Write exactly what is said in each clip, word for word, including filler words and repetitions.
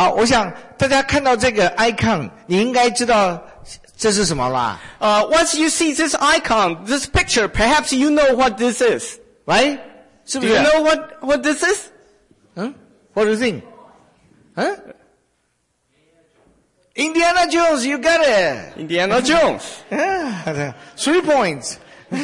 好，我想大家看到这个 icon， 你应该知道这是什么啦。 Uh, once you see this icon, this picture, perhaps you know what this is. Right? 是不 Do 是 you know what, what this is? 嗯 What do you think? 嗯 Indiana Jones, you got it. Indiana Jones. Yeah, three points.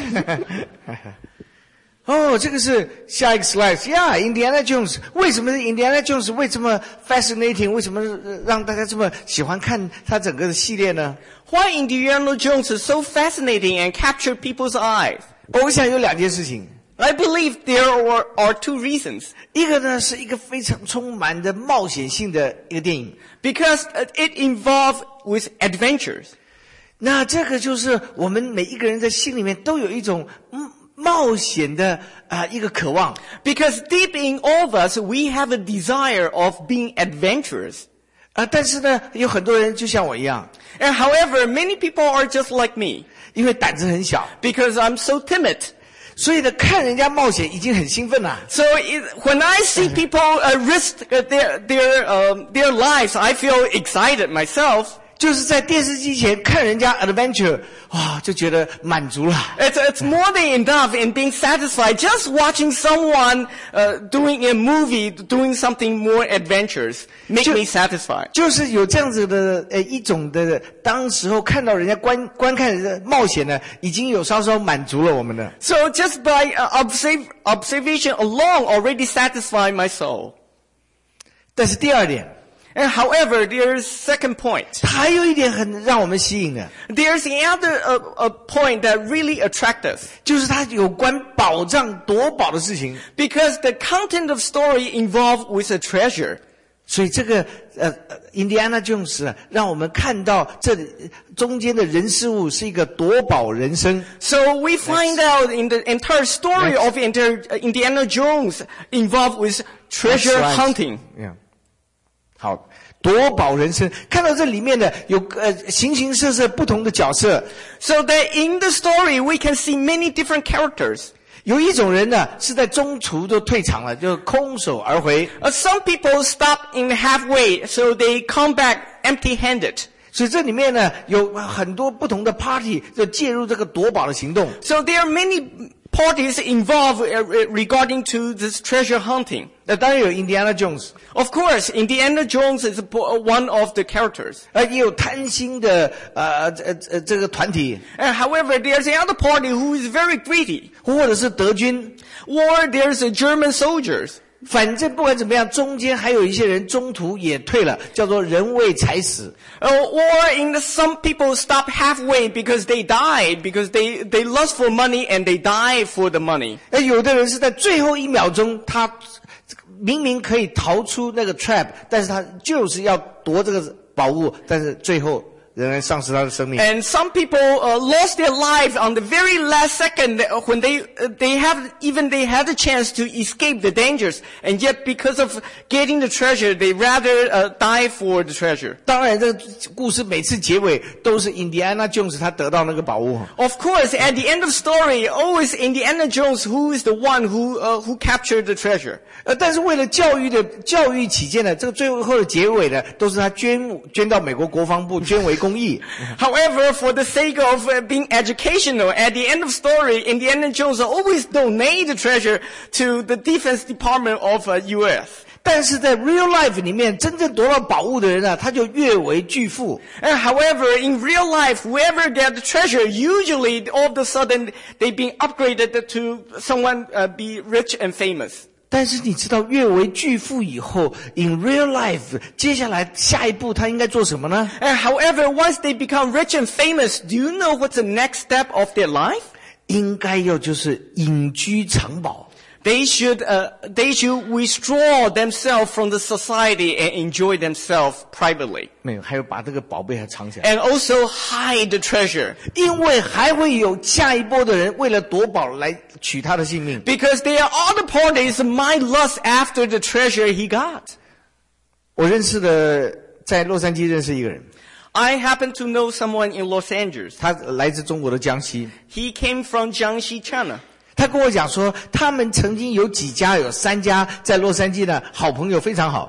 哦，这个是下一个 slide。Yeah, Indiana Jones. 为什么是 Indiana Jones 为什么 fascinating? 为什么让大家这么喜欢看他整个的系列呢？ Why Indiana Jones is so fascinating and captured people's eyes? 我想有两件事情。 I believe there are, are two reasons. 一个呢是一个非常充满着冒险性的一个电影。 Because it involves with adventures. 那这个就是我们每一个人在心里面都有一种嗯冒险的啊、呃、一个渴望。 Because deep in all of us, we have a desire of being adventurous. 啊、呃，但是呢，有很多人就像我一样。 And however, many people are just like me. 因为胆子很小。 Because I'm so timid. 所以呢，看人家冒险已经很兴奋了。 So it, when I see people uh, risk their their uh, their lives, I feel excited myself. 就是在电视机前看人家 adventure， 哇，就觉得满足了。 It's it's more than enough in being satisfied just watching someone uh, doing a movie, doing something more adventurous, make me satisfied. 就是有这样子的呃一种的，当时候看到人家观观看人家冒险呢，已经有稍稍满足了我们的。 So just by uh, observe, observation alone already satisfied my soul. 但是第二点。 And however, there's second point. 还有一点很让我们吸引的。 There's another uh, a point that really attracts us. 就是它有关宝藏夺宝的事情。 Because the content of story involved with a treasure. 所以这个呃印第安纳琼斯让我们看到这中间的人事物是一个夺宝人生。 So we find Next. out in the entire story Next. of inter, uh, Indiana Jones involved with treasure hunting. Yeah. 好，夺宝人生，看到这里面的有呃形形色色不同的角色。 So that in the story we can see many different characters. 有一种人呢是在中途就退场了，就空手而回。 Uh, some people stop in halfway, so they come back empty-handed. 所以这里面呢有很多不同的 party 就介入这个夺宝的行动。 So there are many parties involved regarding to this treasure hunting. 那当然有 Indiana Jones. Of course, Indiana Jones is one of the characters. 呃，也有贪心的呃呃呃这个团体。 And however, there's another party who is very greedy. 或者是德军 ，or there's a German soldiers. 反正不管怎么样，中间还有一些人中途也退了，叫做人为财死。 Uh, or in the, some people stop halfway because they died, because they, they lust for money and they die for the money. 呃，有的人是在最后一秒钟，他明明可以逃出那个 trap， 但是他就是要夺这个宝物，但是最后仍然丧失他的生命。 And some people uh, lost their lives on the very last second when they uh, they have even they had a chance to escape the dangers, and yet because of getting the treasure, they rather uh, die for the treasure. 当然，这个故事每次结尾都是 Indiana Jones 他得到那个宝物。 Of course, at the end of story, always Indiana Jones who is the one who uh, who captured the treasure. 呃，但是为了教育的教育起见呢，这个最后的结尾呢，都是他捐捐到美国国防部捐为公。 However, for the sake of uh, being educational, at the end of story, Indiana Jones always donate the treasure to the Defense Department of uh, U S. 但是在 real life 里面，真正夺到宝物的人啊，他就越为巨富。 And however, in real life, whoever get the treasure, usually all of a sudden they being upgraded to someone uh, be rich and famous. 但是你知道越为巨富以后 in real life 接下来下一步他应该做什么呢？ And however, once they become rich and famous, do you know what's the next step of their life? 应该要就是隐居藏宝。 They should, uh, they should withdraw themselves from the society and enjoy themselves privately. 没有，还有把这个宝贝还藏起来。 And also hide the treasure. 因为还会有下一波的人为了夺宝来取他的性命。 Because there are other parties might lust after the treasure he got. 我认识的，在洛杉矶认识一个人。 I happen to know someone in Los Angeles. 他来自中国的江西。 He came from Jiangxi, China. 他跟我讲说，他们曾经有几家，有三家在洛杉矶的好朋友非常好。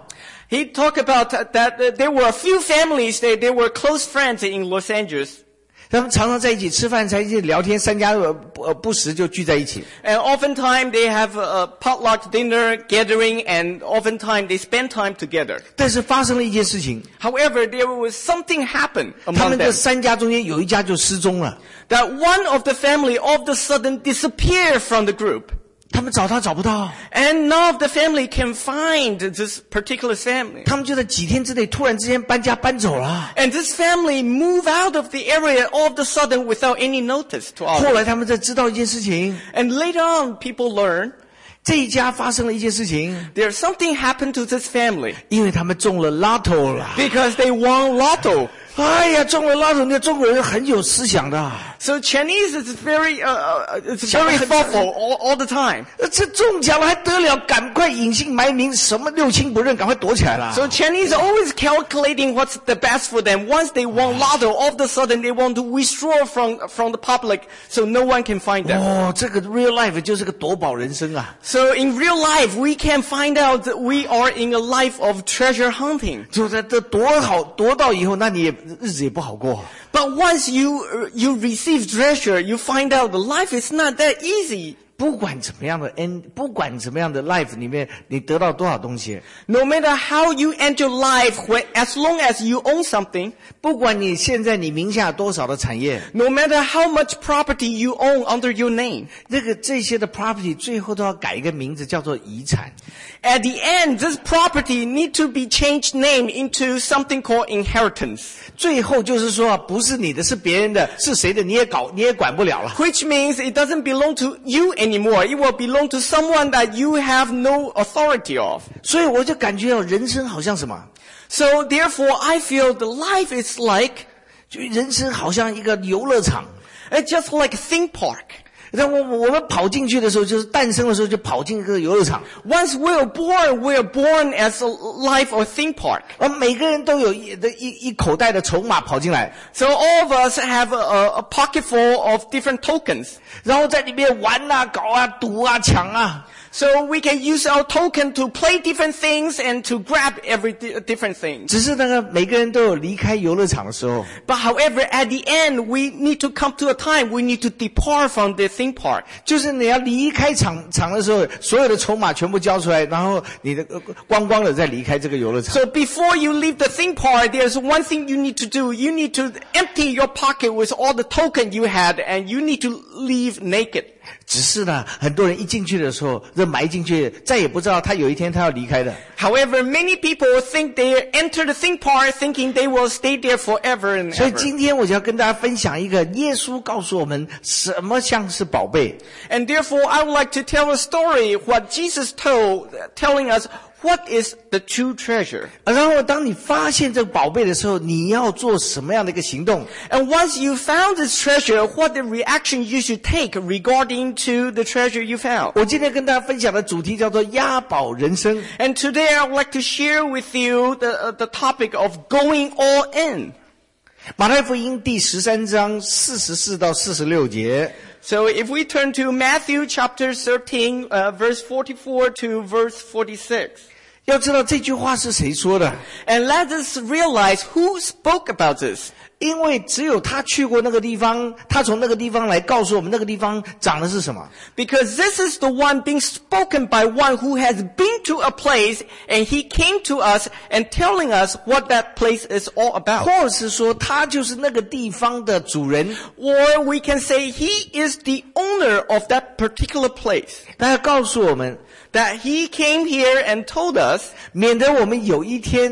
He talked about that there were a few families, they, they were close friends in Los Angeles. 他们常常在一起吃饭，在一起聊天，三家呃不呃不时就聚在一起。 And oftentimes they have a potluck dinner gathering, and oftentimes they spend time together. 但是发生了一件事情， However, there was something happen 他 among 们这 them. 三家中间有一家就失踪了， That one of the family all of a sudden disappeared from the group. 他们找他找不到， And none of the family can find this particular family. 他们就在几天之内突然之间搬家搬走了。 And this family moved out of the area all of a sudden without any notice to 后 others. 来他们才知道一件事情， And later on, people learn 这一家发生了一件事情， there's something happened to this family 因为他们中了 lotto 了。 because they won lotto. 哎呀，中了 lotto， 那中国人很有思想的。 So Chinese is very, uh, uh, it's very thoughtful all, all the time. 呃这中奖了还得了？赶快隐姓埋名，什么六亲不认，赶快躲起来了。 So Chinese are always calculating what's the best for them. Once they won lotto, all of a sudden they want to withdraw from, from the public so no one can find them. 哦，这个 real life 就是个夺宝人生啊！ So in real life, we can find out that we are in a life of treasure hunting. 就在这夺好夺到以后，那你也日子也不好过。 But once you, uh, you receive treasure, you find out the life is not that easy. 不管怎么样的 end， 不管怎么样的 life 里面，你得到多少东西， No matter how you enter life, when, as long as you own something, 不管你现在你名下多少的产业， no matter how much property you own under your name, 这个这些的 property 最后都要改一个名字，叫做遗产。 at the end, this property need to be changed name into something called inheritance. 最后就是说，不是你的，是别人的，是谁的，你也搞，你也管不了了。 Which means it doesn't belong to you anymore. It will belong to someone that you have no authority of. 所以我就感觉到人生好像什么， So therefore, I feel the life is like, 就人生好像一个游乐场。 it's just like a theme park. 让我我们跑进去的时候，就是诞生的时候就跑进一个游乐场， Once we're born, we're born as a life or theme park. 而每个人都有一的一一口袋的筹码跑进来， So all of us have a, a pocket full of different tokens. 然后在里面玩啊、搞啊、赌啊、抢啊。 So we can use our token to play different things and to grab every di- different thing. 只是那个每个人都有离开游乐场的时候， But however, at the end, we need to come to a time we need to depart from the theme park. 就是你要离开场场的时候，所有的筹码全部交出来，然后你的呃光光的再离开这个游乐场。 So before you leave the theme park, there's one thing you need to do. You need to empty your pocket with all the token you had, and you need to leave naked. 只是呢，很多人一进去的时候，就埋进去，再也不知道他有一天他要离开的。 However, many people think they enter the theme park thinking they will stay there forever and 所以 ever. 今天我就要跟大家分享一个耶稣告诉我们什么像是宝贝。 And therefore, I would like to tell a story, what Jesus told, telling us what is the true treasure. 然后当你发现这个宝贝的时候，你要做什么样的一个行动？ And once you found this treasure, what the reaction you should take regarding to the treasure you found. 我今天跟大家分享的主题叫做押宝人生。 And today I would like to share with you the, uh, the topic of going all in. 马太福音第十三章四十四到四十六节。 So if we turn to Matthew chapter thirteen, uh, verse forty-four to verse forty-six. 要知道这句话是谁说的？ And let us realize who spoke about this. 因为只有他去过那个地方，他从那个地方来告诉我们那个地方长的是什么。 Because this is the one being spoken by one who has been to a place and he came to us and telling us what that place is all about. 或是说他就是那个地方的主人， Or we can say he is the owner of that particular place. 他要告诉我们， That he came here and told us 免得我们有一天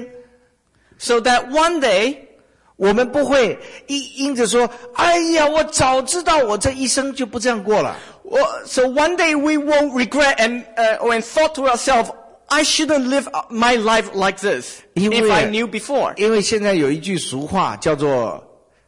so that one day 我们不会因因着说，哎呀，我早知道我这一生就不这样过了。 Well, so one day we won't regret and, uh, and thought to ourselves, I shouldn't live my life like this 因为 if I knew before. 因为现在有一句俗话叫做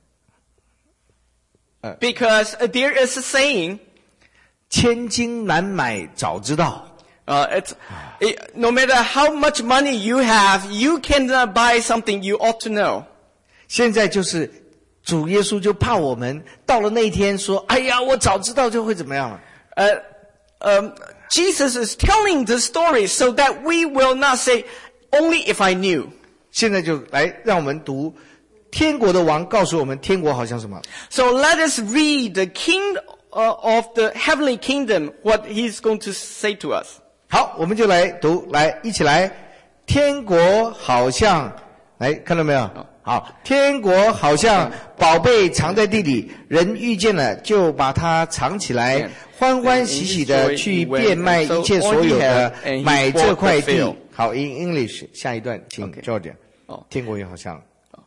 Because uh, there is a saying, 千金难买早知道。 uh, it's, it, no matter how much money you have, you cannot buy something you ought to know. 现在就是主耶稣就怕我们到了那一天说，哎呀，我早知道就会怎么样了。 Uh, um, Jesus is telling the story so that we will not say, only if I knew. 现在就来让我们读天国的王告诉我们天国好像什么。 So let us read the king uh, of the heavenly kingdom, what he's going to say to us. 好，我们就来读，来一起来。天国好像，来看到没有？好，天国好像宝贝藏在地里，人遇见了就把它藏起来，欢欢喜喜的去变卖一切所有的，买这块地。好 ，in English， 下一段，请 Georgia。天国也好像。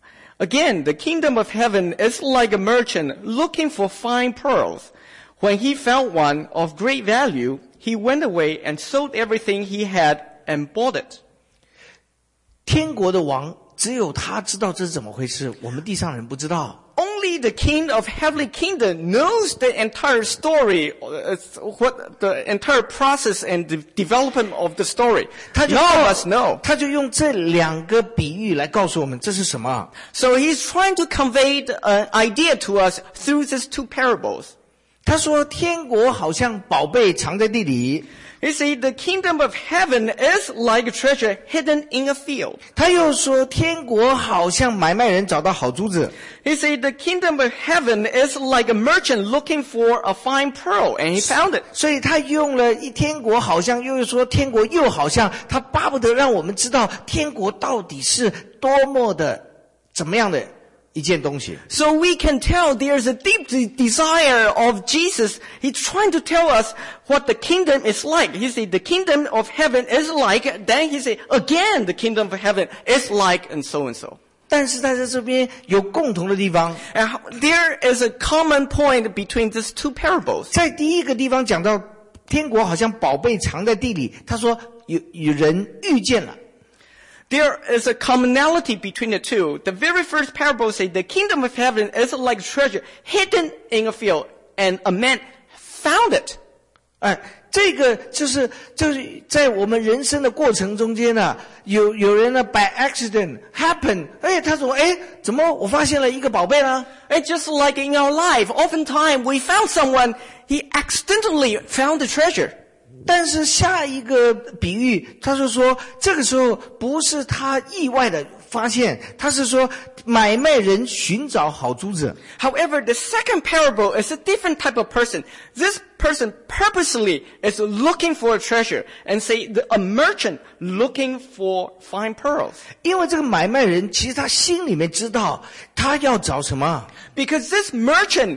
Again, the kingdom of heaven is like a merchant looking for fine pearls. When he found one of great value, he went away and sold everything he had and bought it. 天国的王只有他知道这是怎么回事，我们地上人不知道。 Only the king of heavenly kingdom knows the entire story, uh, what the entire process and the development of the story. None of us know. 他就用这两个比喻来告诉我们这是什么。 So he's trying to convey an idea to us through these two parables. 他说天国好像宝贝藏在地里。 He said the kingdom of heaven is like a treasure hidden in a field. 他又说天国好像买卖人找到好珠子。 He said the kingdom of heaven is like a merchant looking for a fine pearl, and he found it. 所以他用了一天国好像，又说天国又好像，他巴不得让我们知道天国到底是多么的怎么样的一件东西。 So we can tell there's a deep de- desire of Jesus. He's trying to tell us what the kingdom is like. He said the kingdom of heaven is like, then he said again the kingdom of heaven is like, and so and so. 但是在这边有共同的地方。 And how- there is a common point between these two parables. 在第一个地方讲到天国好像宝贝藏在地里，他说有有人遇见了。 There is a commonality between the two. The very first parable says the kingdom of heaven is like a treasure hidden in a field, and a man found it. 哎，这个就是就是在我们人生的过程中间呢、啊，有有人呢 by accident happen， 哎，他说，哎，怎么我发现了一个宝贝呢？ It's just like in our life. Oftentimes we found someone, he accidentally found the treasure. 但是下一个比喻，他就说，这个时候不是他意外的发现，他是说买卖人寻找好珠子。 However, the second parable is a different type of person. This person purposely is looking for a treasure, and say the, a merchant looking for fine pearls. 因为这个买卖人其实他心里面知道他要找什么， Because this merchant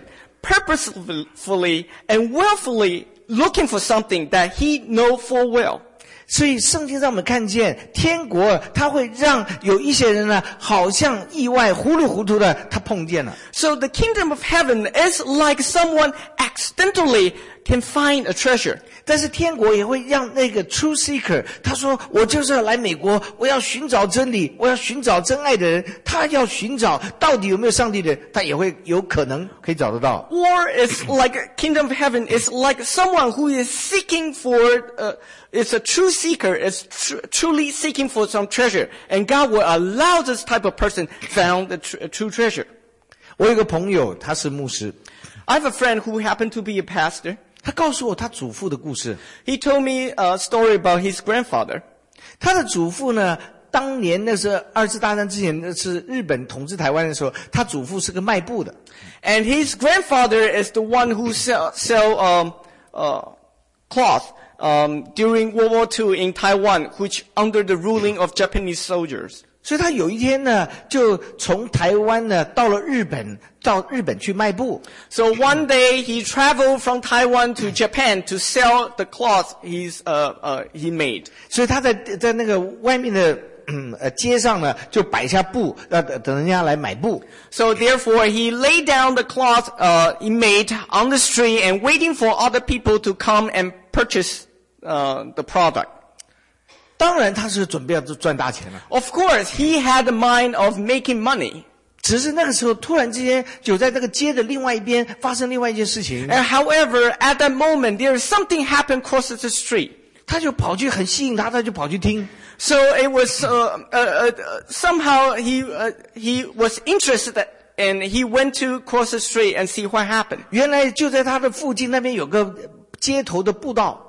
purposefully and willfully looking for something that he know full well. 所以圣经让我们看见天国，他会让有一些人呢，好像意外糊里糊涂的他碰见了。 So the kingdom of heaven is like someone accidentally can find a treasure. 但是天国也会让那个 true seeker， 他说我就是要来美国，我要寻找真理，我要寻找真爱的人，他要寻找到底有没有上帝的人，他也会有可能可以找得到。 Or it's like kingdom of heaven is like someone who is seeking for, uh, it's a true seeker, is tr- truly seeking for some treasure. And God will allow this type of person found the tr- true treasure. 我有一个朋友，他是牧师， I have a friend who happened to be a pastor. 他告诉我他祖父的故事。 He told me a story about his grandfather. 他的祖父呢，当年那是二次大战之前，那是日本统治台湾的时候，他祖父是个卖布的。 And his grandfather is the one who sell, sell um, uh, cloth um, during World War Two in Taiwan, which under the ruling of Japanese soldiers. 所以他有一天呢，就从台湾呢到了日本，到日本去卖布。 So one day he traveled from Taiwan to Japan to sell the cloth he's, uh, uh, he made. 所以他在在那个外面的嗯呃街上呢，就摆下布，呃等等人家来买布。 So therefore he laid down the cloth uh, he made on the street and waiting for other people to come and purchase uh, the product. 当然他是准备要赚大钱了， Of course, he had the mind of making money. 只是那个时候突然之间，就在这个街的另外一边发生另外一件事情， And however, at that moment, there is something happened across the street. 他就跑去很吸引他，他就跑去听。 So it was uh, uh, uh, somehow he uh, he was interested, and he went to cross the street and see what happened. 原来就在他的附近那边有个街头的步道。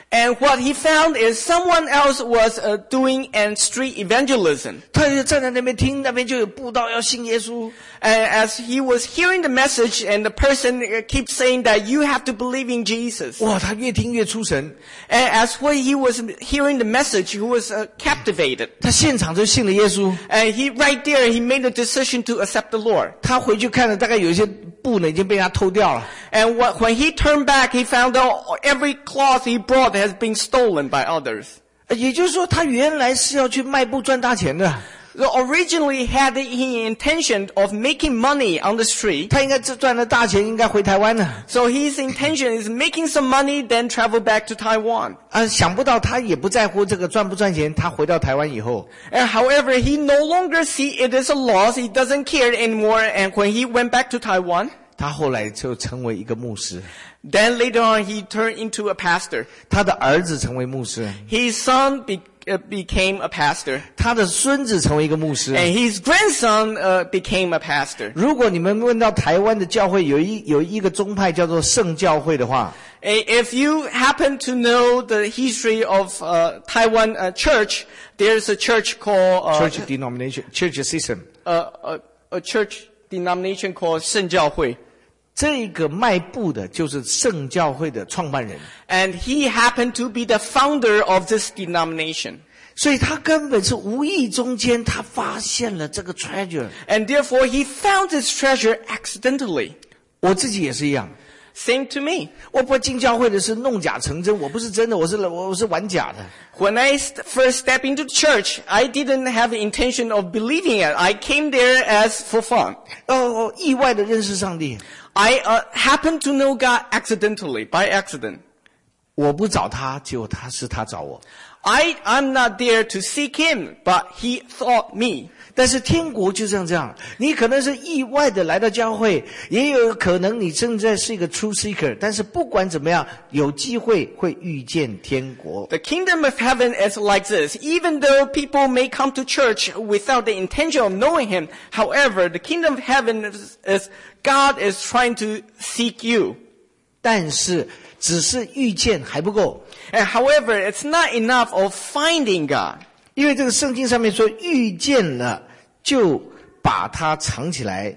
And what he found is someone else was uh, doing an street evangelism. 他就站在那边听，那边就有布道要信耶稣。 And as he was hearing the message, and the person uh, keeps saying that you have to believe in Jesus. 哇，他越听越出神。 And as when he was hearing the message, he was uh, captivated. 他现场就信了耶稣。 And he right there, he made a decision to accept the Lord. 他回去看了，大概有一些布呢已经被他偷掉了。 And what, when he turned back, he found out every cloth he brought has been stolen by others. 也就是说，他原来是要去卖布赚大钱的。 So originally had the intention of making money on the street. 他应该赚了大钱，应该回台湾了。 So his intention is making some money, then travel back to Taiwan. 啊，想不到他也不在乎这个赚不赚钱。他回到台湾以后 And however, he no longer see it as a loss. He doesn't care anymore. And when he went back to Taiwan, 他后来就成为一个牧师。 then later on he turned into a pastor. 他的儿子成为牧师， His son be, uh, became a pastor. 他的孙子成为一个牧师。 And his grandson uh, became a pastor. 如果你们问到台湾的教会有一有一个宗派叫做圣教会的话， If you happen to know the history of uh, Taiwan uh, church, there's a church called uh, church denomination, church system. uh, a, a church denomination called 圣教会. 这个卖布的就是圣教会的创办人， And he happened to be the founder of this denomination. 所以他根本是无意中间他发现了这个 treasure。 And therefore he found this treasure accidentally. 我自己也是一样， Same to me. 我不进教会的是弄假成真，我不是真的，我是我是玩假的。 When I st- first stepped into church, I didn't have the intention of believing it. I came there as for fun. 哦，意外的认识上帝。 I uh, happened to know God accidentally, by accident. 我不找他，结果他是他找我。 I, I'm not there to seek him, but he sought me. 但是天国就像这样，你可能是意外的来到教会，也有可能你正在是一个 true seeker， 但是不管怎么样，有机会会遇见天国。 The kingdom of heaven is like this. Even though people may come to church without the intention of knowing him, however, the kingdom of heaven is, is God is trying to seek you. 但是只是遇见还不够， And however, it's not enough of finding God. 因为这个圣经上面说遇见了就把它藏起来。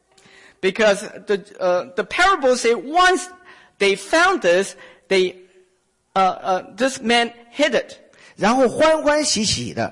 Because the, uh, the parable say once they found this, they, uh, uh, this man hid it. 然后欢欢喜喜的，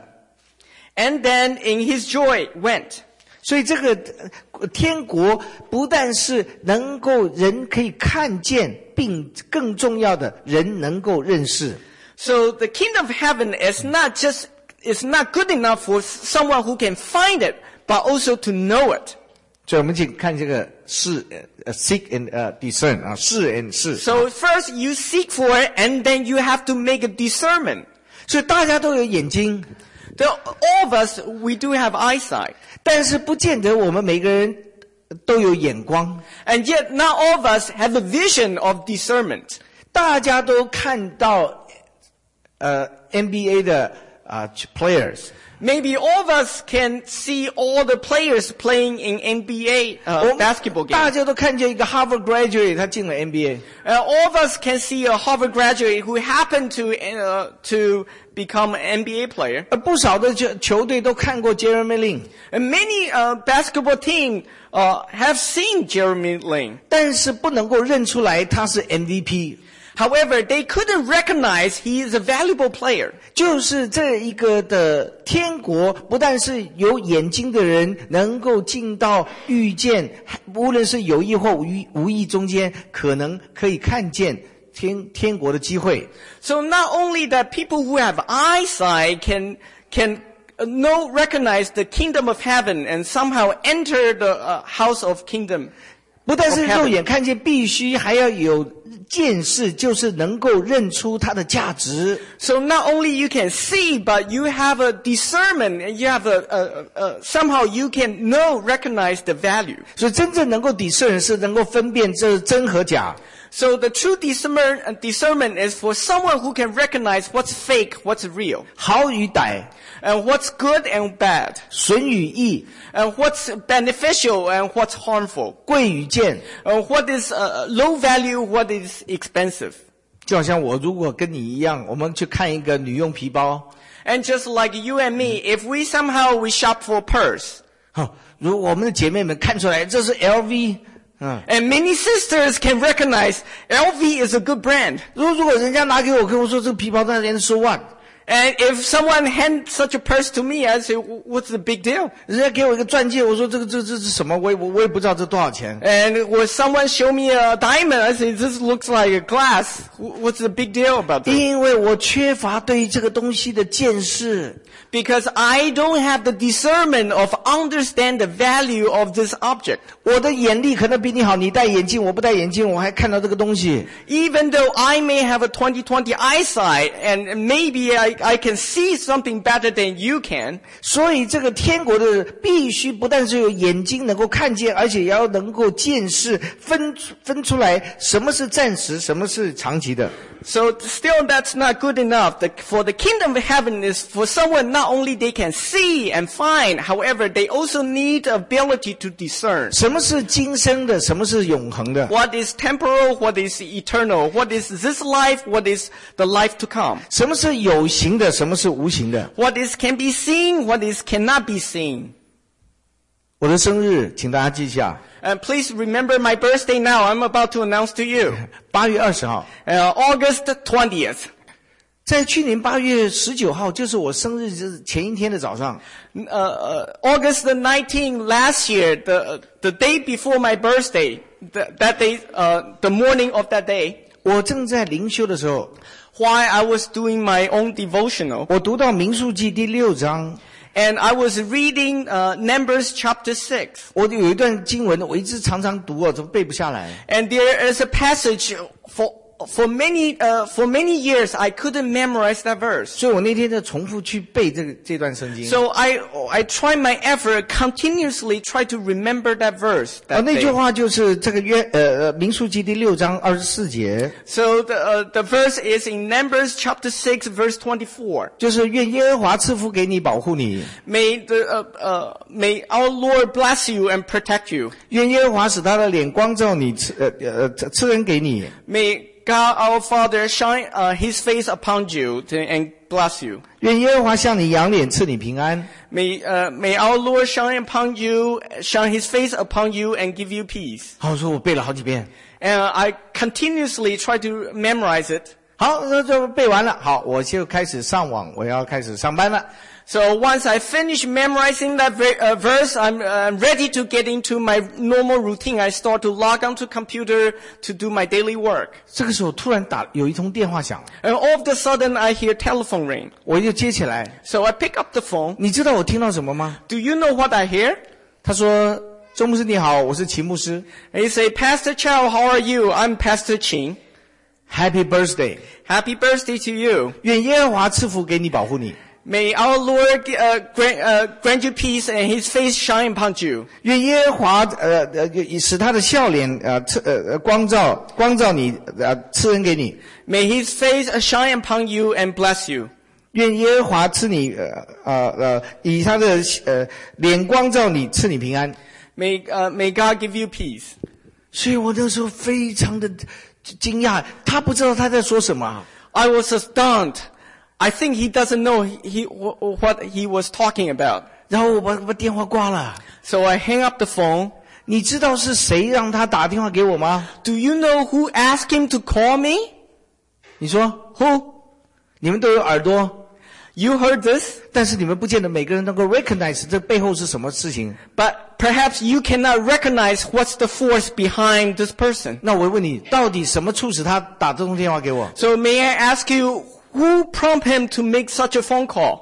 And then in his joy went. 所以这个呃天国不但是能够人可以看见，并更重要的人能够认识。 So the kingdom of heaven is not just, it's not good enough for someone who can find it, but also to know it. 所以我们请看这个是呃 seek and 呃 discern 啊，是 and 是。 So first you seek for it, and then you have to make a discernment. 所以大家都有眼睛， The, all of us, we do have eyesight. 但是不见得我们每个人都有眼光。 And yet not all of us have a vision of discernment. 大家都看到呃 N B A 的啊、呃 players。 Maybe all of us can see all the players playing in N B A uh, basketball 大 games. 家都看见一个 Harvard graduate 他进了 N B A。 Uh, all of us can see a Harvard graduate who happened to uh, to become an N B A player. 呃，不少的球球队都看过 Jeremy Lin， And many uh, basketball teams uh, have seen Jeremy Lin. 但是不能够认出来他是 M V P。 However, they couldn't recognize he is a valuable player. 就是这一个的天国，不但是有眼睛的人能够进到遇见，无论是有意或无意无意中间，可能可以看见天天国的机会。 So not only that people who have eyesight can can know recognize the kingdom of heaven and somehow enter the uh, house of kingdom. 不但是肉眼看见，必须还要有见识，就是能够认出它的价值。 So not only you can see, but you have a discernment, and you have a, a, a somehow you can know, recognize the value. 所以真正能够discern是能够分辨这真和假。 So the true discernment, discernment is for someone who can recognize what's fake, what's real, 好与歹， and what's good and bad, 损与益， and what's beneficial and what's harmful, 贵与贱， and what is uh, low value, what is expensive. 就好像我如果跟你一样，我们去看一个女用皮包， And just like you and me, if we somehow we shop for a purse, 好，如果我们的姐妹们看出来这是 L V， 嗯， and many sisters can recognize L V is a good brand. 如果如果人家拿给我，跟我说这个皮包在连 so what， And if someone hands such a purse to me, I say, what's the big deal? 人家给我一个钻戒，我说这个这这是什么？我也我我也不知道这多少钱。 And when someone show me a diamond, I say, this looks like a glass. What's the big deal about this? 因为我缺乏对于这个东西的见识。 Because I don't have the discernment of understand the value of this object. 我的眼力可能比你好，你戴眼镜，我不戴眼镜，我还看到这个东西。 Even though I may have a twenty twenty eyesight, and maybe I, I can see something better than you can. 所以这个天国的必须不但是有眼睛能够看见，而且也要能够见识，分分出来什么是暂时，什么是长期的。 So still that's not good enough. The, for the kingdom of heaven is for someone not only they can see and find, however, they also need the ability to discern. 什么是今生的，什么是永恒的？ What is temporal, what is eternal, what is this life, what is the life to come. 什么是有形的，什么是无形的？ What is can be seen, what is cannot be seen. 我的生日，请大家记下， And please remember my birthday now. I'm about to announce to you. 八月二十号。 Uh, August twentieth. 在去年八月十九号，就是我生日之前一天的早上， Uh, uh, August the nineteenth last year, the, the day before my birthday, the, that day, uh, the morning of that day, 我正在灵修的时候， while I was doing my own devotional, 我读到民数记第六章， and I was reading uh, Numbers chapter six. 我有一段经文，我一直常常读，我怎么背不下来？ And there is a passage for for many uh, for many years I couldn't memorize that verse. 所以我那天就重复去背这个这段圣经。 So I I try my effort continuously try to remember that verse. 啊， That 那句 day. 话就是这个约呃呃民数记第六章二十四节， So the uh, the verse is in Numbers chapter six verse twenty-four. 就是愿耶和华赐福给你，保护你； May the uh, uh, may our Lord bless you and protect you. 愿耶和华使他的脸光照你，赐呃呃赐恩给你； May God our Father shine uh, His face upon you to, and bless you. 愿耶和华向你扬脸，赐你平安。 May uh, may our Lord shine upon you, shine His face upon you, and give you peace. 好，我说我背了好几遍。 And I continuously try to memorize it. 好，那就背完了。好，我就开始上网，我要开始上班了。 So once I finish memorizing that ver- uh, verse, I'm uh, ready to get into my normal routine. I start to log onto computer to do my daily work. 这个时候突然打有一通电话响， And all of a sudden I hear telephone ring. 我就接起来。 So I pick up the phone. 你知道我听到什么吗？ Do you know what I hear? 他说：“周牧师你好，我是齐牧师。 And he say, Pastor Chow, how are you? I'm Pastor Qing. Happy birthday！ Happy birthday to you. 愿耶和华赐福给你，保护你。 May our Lord uh, grant, uh, grant you peace and His face shine upon you. 愿耶和华呃呃使他的笑脸呃赐呃呃光照光照你呃赐恩给你。 May His face shine upon you and bless you. 愿耶和华赐你呃呃呃以他的呃脸光照你，赐你平安。 May uh, May God give you peace. 所以我那时候非常的惊讶，他不知道他在说什么。 I was astounded. I think he doesn't know he, he, what he was talking about. 然后我把把电话挂了。 So I hang up the phone. 你知道是谁让他打电话给我吗？ Do you know who asked him to call me? 你说 Who? 你们都有耳朵， You heard this? 但是你们不见得每个人能够 recognize 这背后是什么事情。 But perhaps you cannot recognize what's the force behind this person. 那我问你，到底什么促使他打这通电话给我？ So may I ask you, who prompted him to make such a phone call?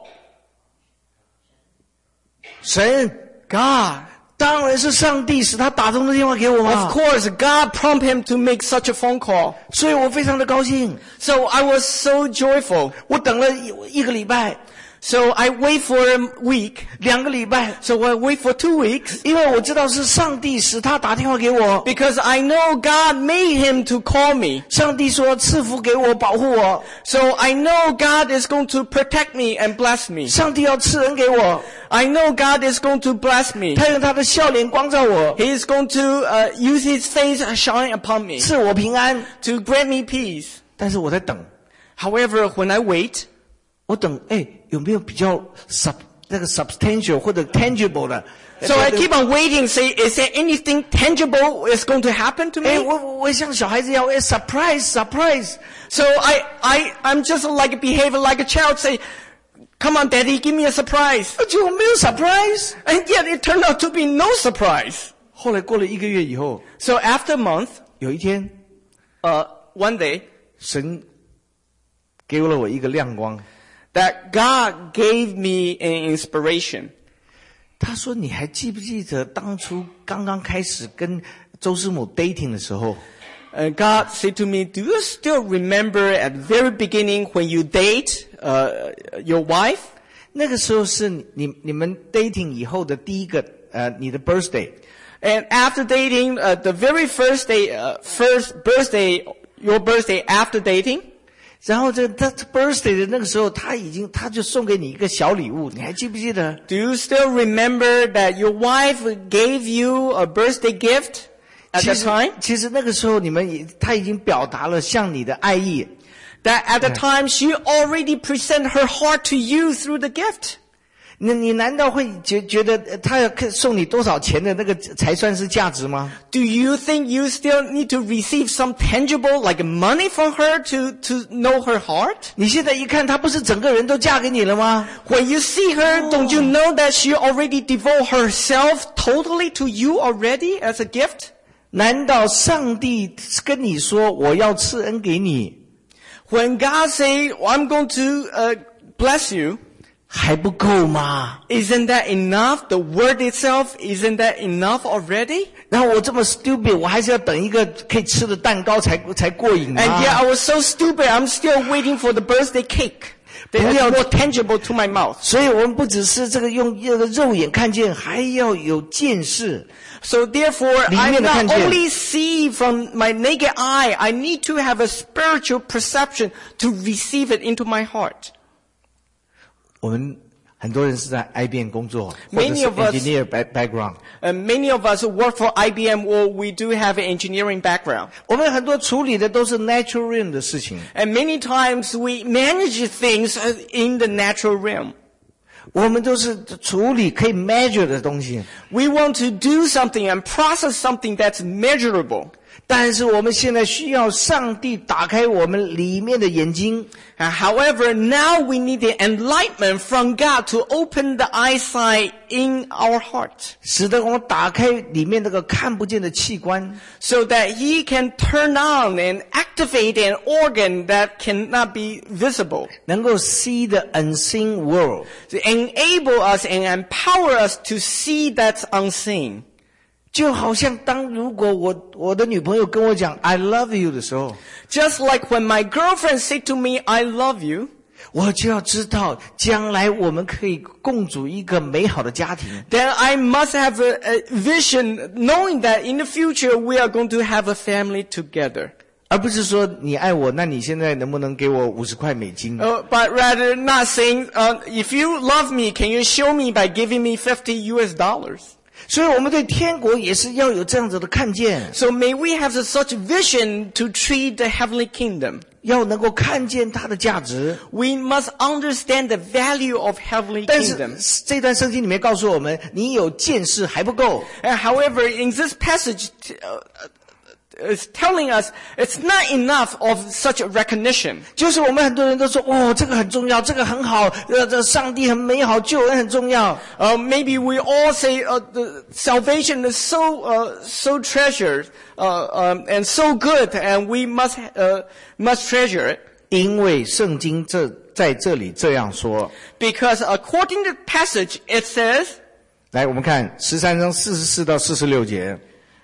神， God. 当然是上帝使他打这通电话给我 Of 嘛。 course, God prompted him to make such a phone call. 所以我非常的高兴。 So I was so joyful. 我等了一一个礼拜， So I wait for a week. 两个礼拜， So I wait for two weeks. 因为我知道是上帝使他打电话给我。 Because I know God made him to call me. 上帝说赐福给我，保护我。 So I know God is going to protect me and bless me. 上帝要赐恩给我， I know God is going to bless me. 他用他的笑脸光照我， He is going to uh, use His face shine upon me 赐我平安。 to grant me peace. 但是我在等， However, when I wait, 我等，哎，有没有比较 sub 那个 substantial 或者 tangible 的？ so I keep on waiting, say, is there anything tangible is going to happen to 哎， me? 我我我像小孩子一样，哎 surprise surprise， So I, I, I'm just like behave like a child, say, come on, daddy, give me a surprise. 结果没有 surprise。 And yet it turned out to be no surprise. 后来过了一个月以后， So after a month, 有一天， uh, one day, 神给了我一个亮光， that God gave me an inspiration. 他说：“你还记不记得当初刚刚开始跟周师母 dating 的时候？” Uh, God said to me, do you still remember at the very beginning when you date uh, your wife? 那个时候是你你们 dating 以后的第一个呃你的 birthday， And after dating, uh, the very first day, uh, first birthday, your birthday after dating, 然后这他 birthday 的那个时候，他已经他就送给你一个小礼物，你还记不记得？ do you still remember that your wife gave you a birthday gift at 其 that 实 time? 其实那个时候你们也他已经表达了向你的爱意。 That at the time she already presented her heart to you through the gift. 那你难道会觉觉得呃他要送你多少钱的那个才算是价值吗？ Do you think you still need to receive some tangible, like money from her to, to know her heart? 你现在一看，她不是整个人都嫁给你了吗？ When you see her, don't you know that she already devote herself totally to you already as a gift? 难道上帝跟你说我要赐恩给你， When God say, I'm going to uh, bless you, 还不够吗？ isn't that enough? The word itself, isn't that enough already? 然后我这么 stupid， 我还是要等一个可以吃的蛋糕才才过瘾吗？ And yet I was so stupid, I'm still waiting for the birthday cake. That is more tangible to my mouth. 所以我们不只是这个用这个肉眼看见，还要有见识。 So therefore, 里 I 面的看见。 not only see from my naked eye, I need to have a spiritual perception to receive it into my heart. 我们很多人是在 I B M 工作，或者 Many 是 of us- engineer back- background。 Uh, many of us work for I B M or we do have an engineering background. 我们很多处理的都是 natural realm 的事情， And many times we manage things uh, in the natural realm. 我们都是处理可以 measure 的东西。 We want to do something and process something that's measurable. 但是我们现在需要上帝打开我们里面的眼睛， Uh, however, now we need the enlightenment from God to open the eyesight in our heart 使得我们打开里面那个看不见的器官， so that He can turn on and activate an organ that cannot be visible, 能够 see the unseen world。 to enable us and empower us to see that's unseen. 就好像当如果我我的女朋友跟我讲 I love you 的时候， Just like when my girlfriend said to me, I love you, 我就要知道将来我们可以共组一个美好的家庭。 then I must have a, a vision knowing that in the future we are going to have a family together. 而不是说你爱我，那你现在能不能给我五十块美金？ Uh, but rather not saying, uh, if you love me, can you show me by giving me fifty U S dollars? 所以我们对天国也是要有这样子的看见， So may we have such vision to treat the heavenly kingdom. 要能够看见它的价值。 We must understand the value of heavenly 但是 kingdom. 这段圣经里面告诉我们，你有见识还不够。 And however, in this passage, uh, is telling us it's not enough of such a recognition. 就是我们很多人都说，哦，这个很重要，这个很好，呃，这上帝很美好，救恩很重要。 Uh, maybe we all say uh, the salvation is so uh, so treasured uh, um, and so good, and we must uh, must treasure it. 因为圣经这在这里这样说。 Because according to the passage, it says, 来，我们看十三章四十四到四十六节。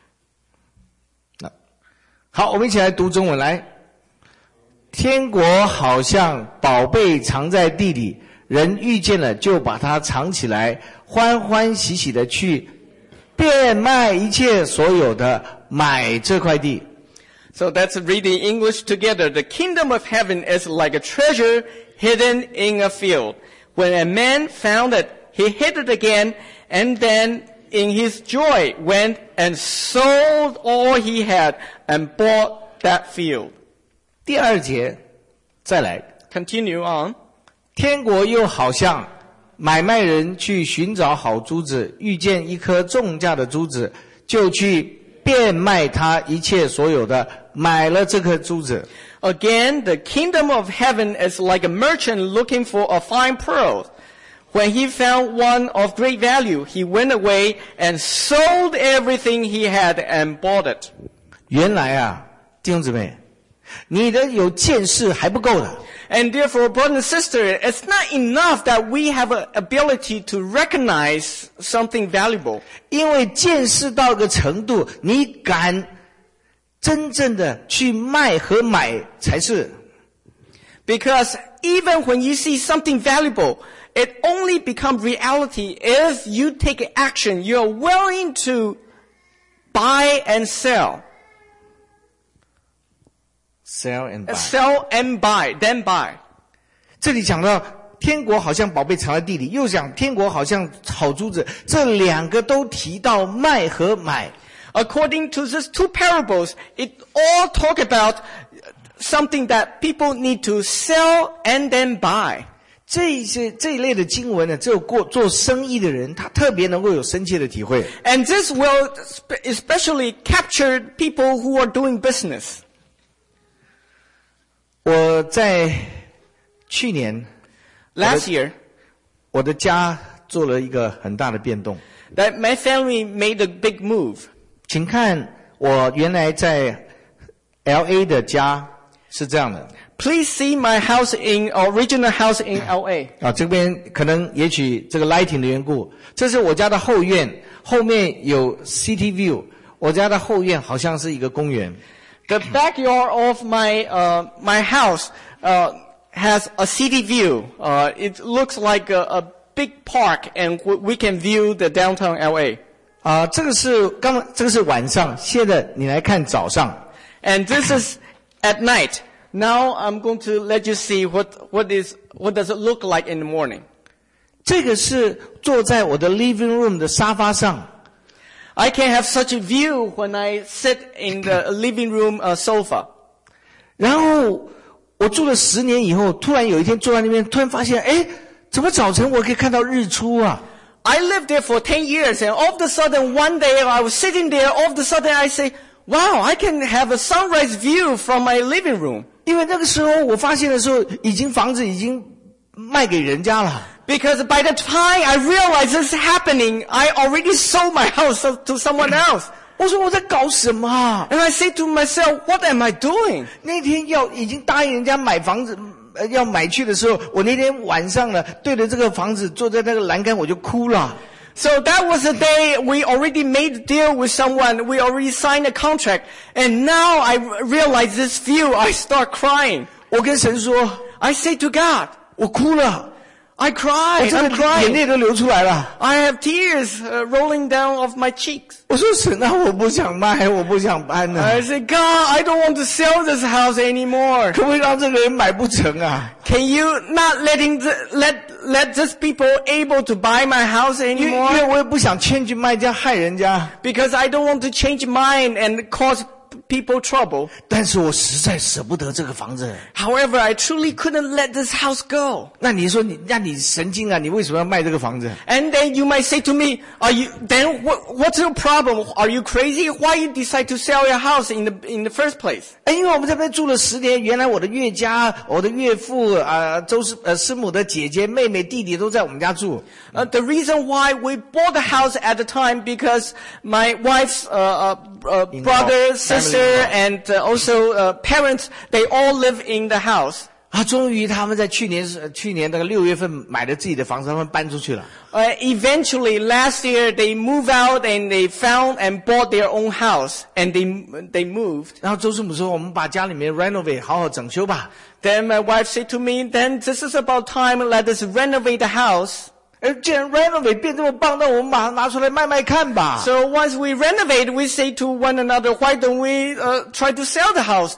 好，我们一起来读中文来。天国好像宝贝藏在地里，人遇见了就把它藏起来，欢欢喜喜的去变卖一切所有的，买这块地。 so let's read the English together. The kingdom of heaven is like a treasure hidden in a field. When a man found it, he hid it again, and then in his joy went and sold all he had and bought that field. 第二节再来， Continue on. 天国又好像买卖人去寻找好珠子，遇见一颗重价的珠子，就去变卖他一切所有的，买了这颗珠子。 Again, the kingdom of heaven is like a merchant looking for a fine pearl. When he found one of great value, he went away and sold everything he had and bought it. 原来啊，弟兄姊妹，你的有见识还不够的。 And therefore, brother and sister, it's not enough that we have an ability to recognize something valuable. 因为见识到一个程度，你敢真正的去卖和买才是。 Because even when you see something valuable, it only becomes reality if you take action. You're willing to buy and sell. Sell and buy. Sell and buy, then buy. 这里讲到天国好像宝贝藏在地里，又讲天国好像好珠子，这两个都提到卖和买。 According to these two parables, it all talk about something that people need to sell and then buy. 这一些这一类的经文呢，只有过做生意的人，他特别能够有深切的体会。 And this will especially capture people who are doing business. 我在去年 Last year, 我的家做了一个很大的变动。 that my family made a big move. 请看我原来在 L A 的家是这样的。 Please see my house in original house in L A. 啊，这边可能也许这个 lighting 的缘故，这是我家的后院，后面有 city view。我家的后院好像是一个公园。 The backyard of my uh, my house uh, has a city view. Uh, it looks like a, a big park, and w- we can view the downtown L A. 啊，这个是刚这个是晚上，现在你来看早上。 And this is at night. Now I'm going to let you see what what is what does it look like in the morning. 这个是坐在我的 living room 的沙发上。 I can have such a view when I sit in the living room uh, sofa. 然后我住了十年以后，突然有一天坐在那边，突然发现，哎，怎么早晨我可以看到日出啊？ I lived there for ten years, and all of a sudden one day I was sitting there, all of a sudden I say, wow, I can have a sunrise view from my living room. 因为那个时候我发现的时候，已经房子已经卖给人家了。 Because by the time I realized this is happening, I already sold my house to someone else. 我说我在搞什么啊？ And I say to myself, what am I doing? 那天要已经答应人家买房子，呃，要买去的时候，我那天晚上呢，对着这个房子坐在那个栏杆，我就哭了。 So that was the day we already made a deal with someone. We already signed a contract. And now I realize this view, I start crying. 我跟神说， I say to God, 我哭了， I 我 cried, 真 I'm 的眼 crying. 泪都流出来了。 I have tears uh, rolling down off my cheeks. 我说神啊，我不想卖，我不想搬了， I say, God, I don't want to sell this house anymore. 可不可以让这个人买不成啊？ Can you not letting the, let let these people able to buy my house 因为因为 anymore? 我也不想劝去卖，这样害人家。 Because I don't want to change mine and cause people trouble. 但是我实在舍不得这个房子。 However, I truly couldn't let this house go. 那你说你，那你神经啊？你为什么要卖这个房子？ And then you might say to me, "Are you? Then what, what's your problem? Are you crazy? Why you decide to sell your house in the in the first place?" 哎，因为我们这边住了十年，原来我的岳家、我的岳父啊、周师呃师母的姐姐、妹妹、弟弟都在我们家住。 Uh, the reason why we bought the house at the time because my wife's uh, uh, uh, brother, sister, and uh, also uh, parents, they all live in the house. 啊，终于他们在去年呃去年那个六月份买了自己的房子，他们搬出去了。 Uh, eventually, last year, they moved out and they found and bought their own house, and they they moved. 然后周师母说：“我们把家里面 renovate 好好整修吧。 Then my wife said to me, "Then this is about time. Let us renovate the house." ” 呃，既然 renovate 变这么棒，那我们把它拿出来卖卖看吧。 So once we renovate, we say to one another, "Why don't we uh, try to sell the house then?"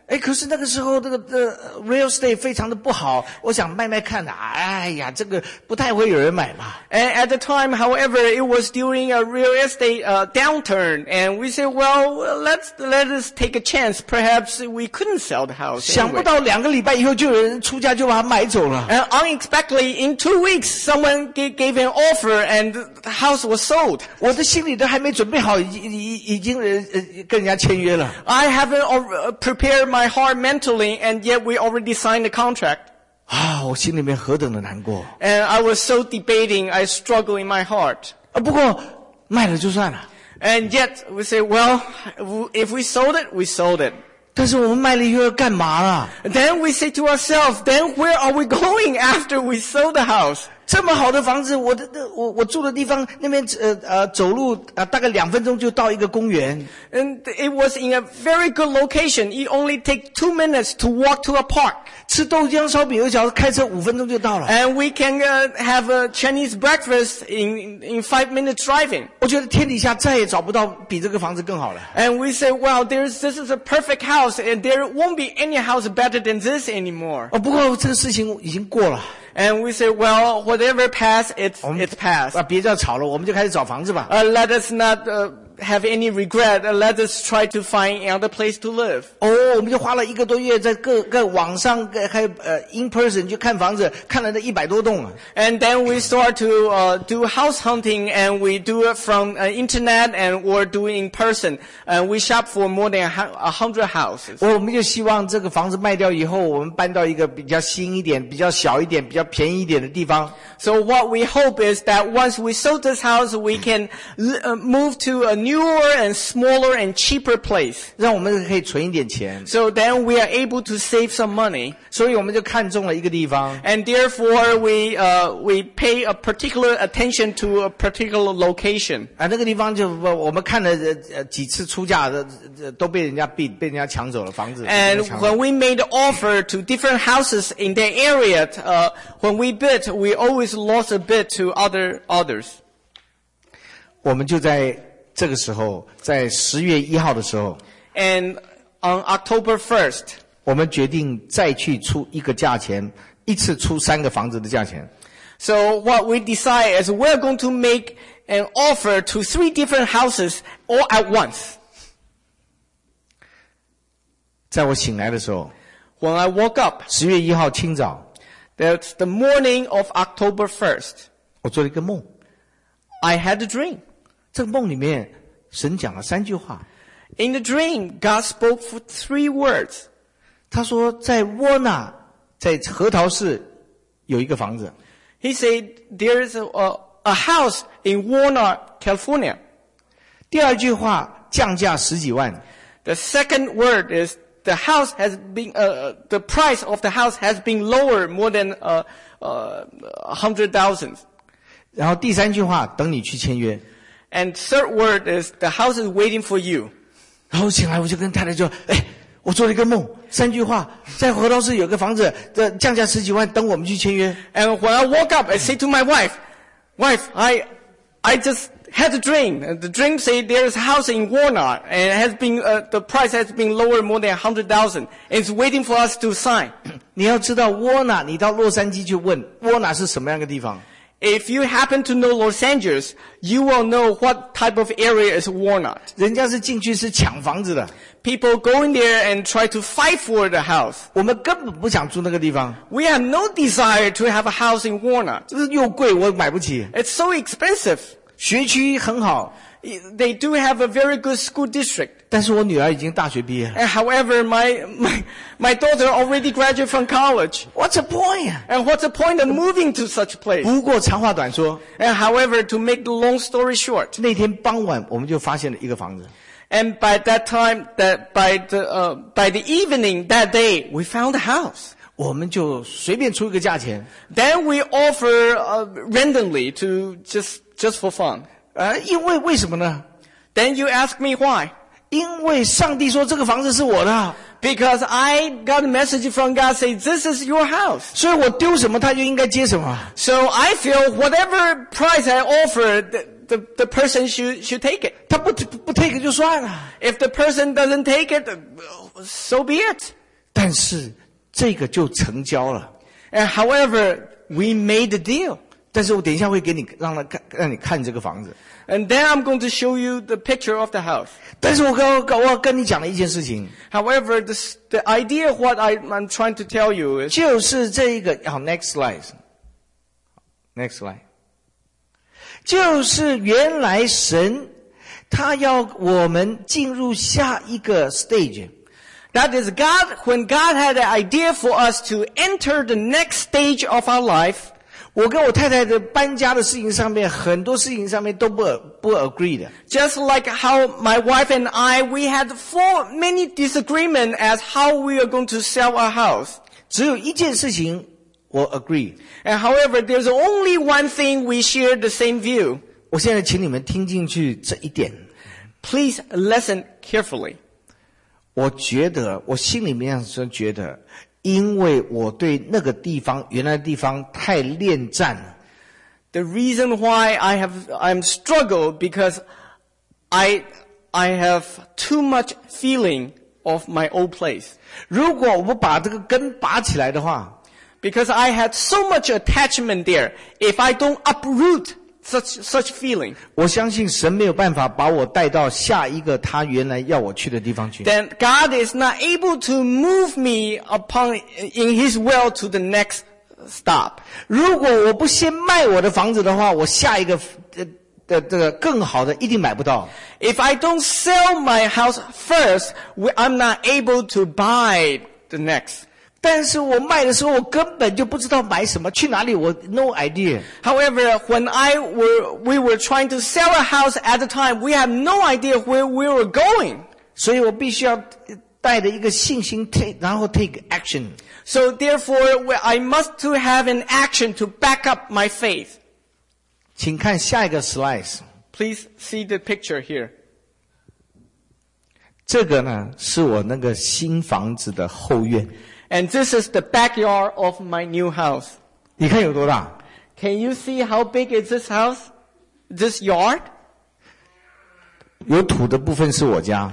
哎，可是那个时候这个呃 real estate 非常的不好，我想卖卖看啊，哎呀，这个不太会有人买嘛。 And at the time, however, it was during a real estate uh, downturn, and we said, well, let's let us take a chance. Perhaps we couldn't sell the house. 想不 Anyway. 到两个礼拜以后就有人出价就把它买走了。 And unexpectedly, in two weeks, someone gave, gave an offer, and the house was sold. 我的心里都还没准备好，已经已已经呃呃跟人家签约了。 I haven't uh, prepared my heart mentally, and yet we already signed the contract. 啊，我心里面何等的难过。 And I was so debating, I struggle in my heart. 啊，不过卖了就算了。 And yet, we say, well, if we sold it, we sold it. 但是我们卖了以后要干嘛啦？ Then we say to ourselves, then where are we going after we sold the house? 这么好的房子，我的我我住的地方那边呃呃走路啊、呃、大概两分钟就到一个公园。 And it was in a very good location. It only takes two minutes to walk to a park. 吃豆浆烧饼油条开车五分钟就到了。 And we can uh, have a Chinese breakfast in, in five minutes driving. 我觉得天底下再也找不到比这个房子更好了。 And we say, well, there's, this is a perfect house, and there won't be any house better than this anymore. 哦，不过这个事情已经过了。 And we say, well, whatever passed, it's, 我们 it's passed. 啊，别再吵了，我们就开始找房子吧。 Uh, let us not uh, have any regret. Uh, let us try to find another place to live. 哦，我们就花了一个多月在各个网上各还有呃 in person 去看房子，看了那一百多栋啊。 And then we start to uh, do house hunting, and we do it from uh, internet and or do it in person. And we shop for more than a hundred houses. 我们就希望这个房子卖掉以后，我们搬到一个比较新一点、比较小一点、比较便宜一点的地方。 So what we hope is that once we sold this house, we can uh, move to a newer and smaller and cheaper place. 让我们可以存一点钱， So then we are able to save some money. 所以我们就看中了一个地方。 And therefore we, uh, we pay a particular attention to a particular location. 啊，那个地方就我们看了呃呃几次出价的，呃都被人家 bid 被人家抢走了房子。 And 被人家抢走 when we made offer to different houses in that area, uh, when we bid, we always lost a bid to other others. 我们就在这个时候，在十月一号的时候， And on October first, 我们决定再去出一个价钱，一次出三个房子的价钱。 so what we decide is we're going to make an offer to three different houses all at once. 在我醒来的时候， When I woke up, 十月一号清早， that's the morning of October first, 我做了一个梦。 I had a dream. 这个梦里面，神讲了三句话。 In the dream, God spoke for three words. 他说，在沃纳，在核桃市有一个房子。 He said there is a, a, a house in Walnut, California. 第二句话，降价十几万。 The second word is the house has been, uh, the price of the house has been lower more than uh, uh, a hundred thousand. 然后第三句话，等你去签约。 And third word is the house is waiting for you. 然后醒来，我就跟太太说：“哎，我做了一个梦，三句话，在核桃市有个房子，这降价十几万，等我们去签约。” And when I woke up, I say to my wife, "Wife, I, I just had a dream. And the dream said there is a house in Walnut, and it has been uh, the price has been lower more than a hundred thousand. It's waiting for us to sign." 你要知道沃纳，你到洛杉矶去问沃纳是什么样的地方。 If you happen to know Los Angeles, you will know what type of area is Walnut. 人家是进去是抢房子的， People go in there and try to fight for the house. 我们根本不想住那个地方， We have no desire to have a house in Walnut. 就是又贵，我买不起。 It's so expensive. 学区很好， They do have a very good school district. 但是我女儿已经大学毕业了。 And however, my, my, my daughter already graduated from college. What's the point? And what's the point of moving to such a place? 不过长话短说， And however, to make the long story short, 那天傍晚我们就发现了一个房子。 and by that time, that by the, uh, by the evening that day, we found a house. 我们就随便出一个价钱， Then we offer uh, randomly to just, just for fun. 呃，因为为什么呢？ Then you ask me why? 因为上帝说这个房子是我的， Because I got a message from God saying, this is your house. 所以我丢什么他就应该接什么。 So I feel whatever price I offer, th- the, the person should, should take it. 他不不 take 就算了。 If the person doesn't take it, so be it. 但是这个就成交了。 And however, we made the deal. 但是我等一下会给你让他看让你看这个房子。 And then I'm going to show you the picture of the house. 但是我刚我要跟你讲的一件事情， However, this, the idea of what I, I'm trying to tell you is, 就是这一个好 next slide，next slide， 就是原来神他要我们进入下一个 stage。 that is God, when God had an idea for us to enter the next stage of our life, 我跟我太太的搬家的事情上面，很多事情上面都不不 agree 的。 just like how my wife and I, we had so many disagreements as how we are going to sell our house. 只有一件事情我 agree。 And however, there's only one thing we share the same view. 我现在请你们听进去这一点。 Please listen carefully. 我觉得我心里面是觉得，因为我对那个地方原来的地方太恋战了。 The reason why I have, I'm struggled because I, I have too much feeling of my old place. 如果我不把这个根拔起来的话， Because I had so much attachment there. If I don't uproot such, such feeling, 我相信神没有办法把我带到下一个他原来要我去的地方去。 then God is not able to move me upon, in His will to the next stop. 如果我不先卖我的房子的话，我下一个呃的这个更好的一定买不到。 If I don't sell my house first, we- I'm not able to buy the next. 但是我卖的时候，我根本就不知道买什么，去哪里，我 no idea。 However, when I were, we were trying to sell a house at the time, we had no idea where we were going. 所以我必须要带着一个信心 take， 然后 take action。 So therefore, we- I must to have an action to back up my faith. 请看下一个 slide。 Please see the picture here. 这个呢，是我那个新房子的后院。 And this is the backyard of my new house. 你看有多大？ Can you see how big is this house? This yard? 有土的部分是我家，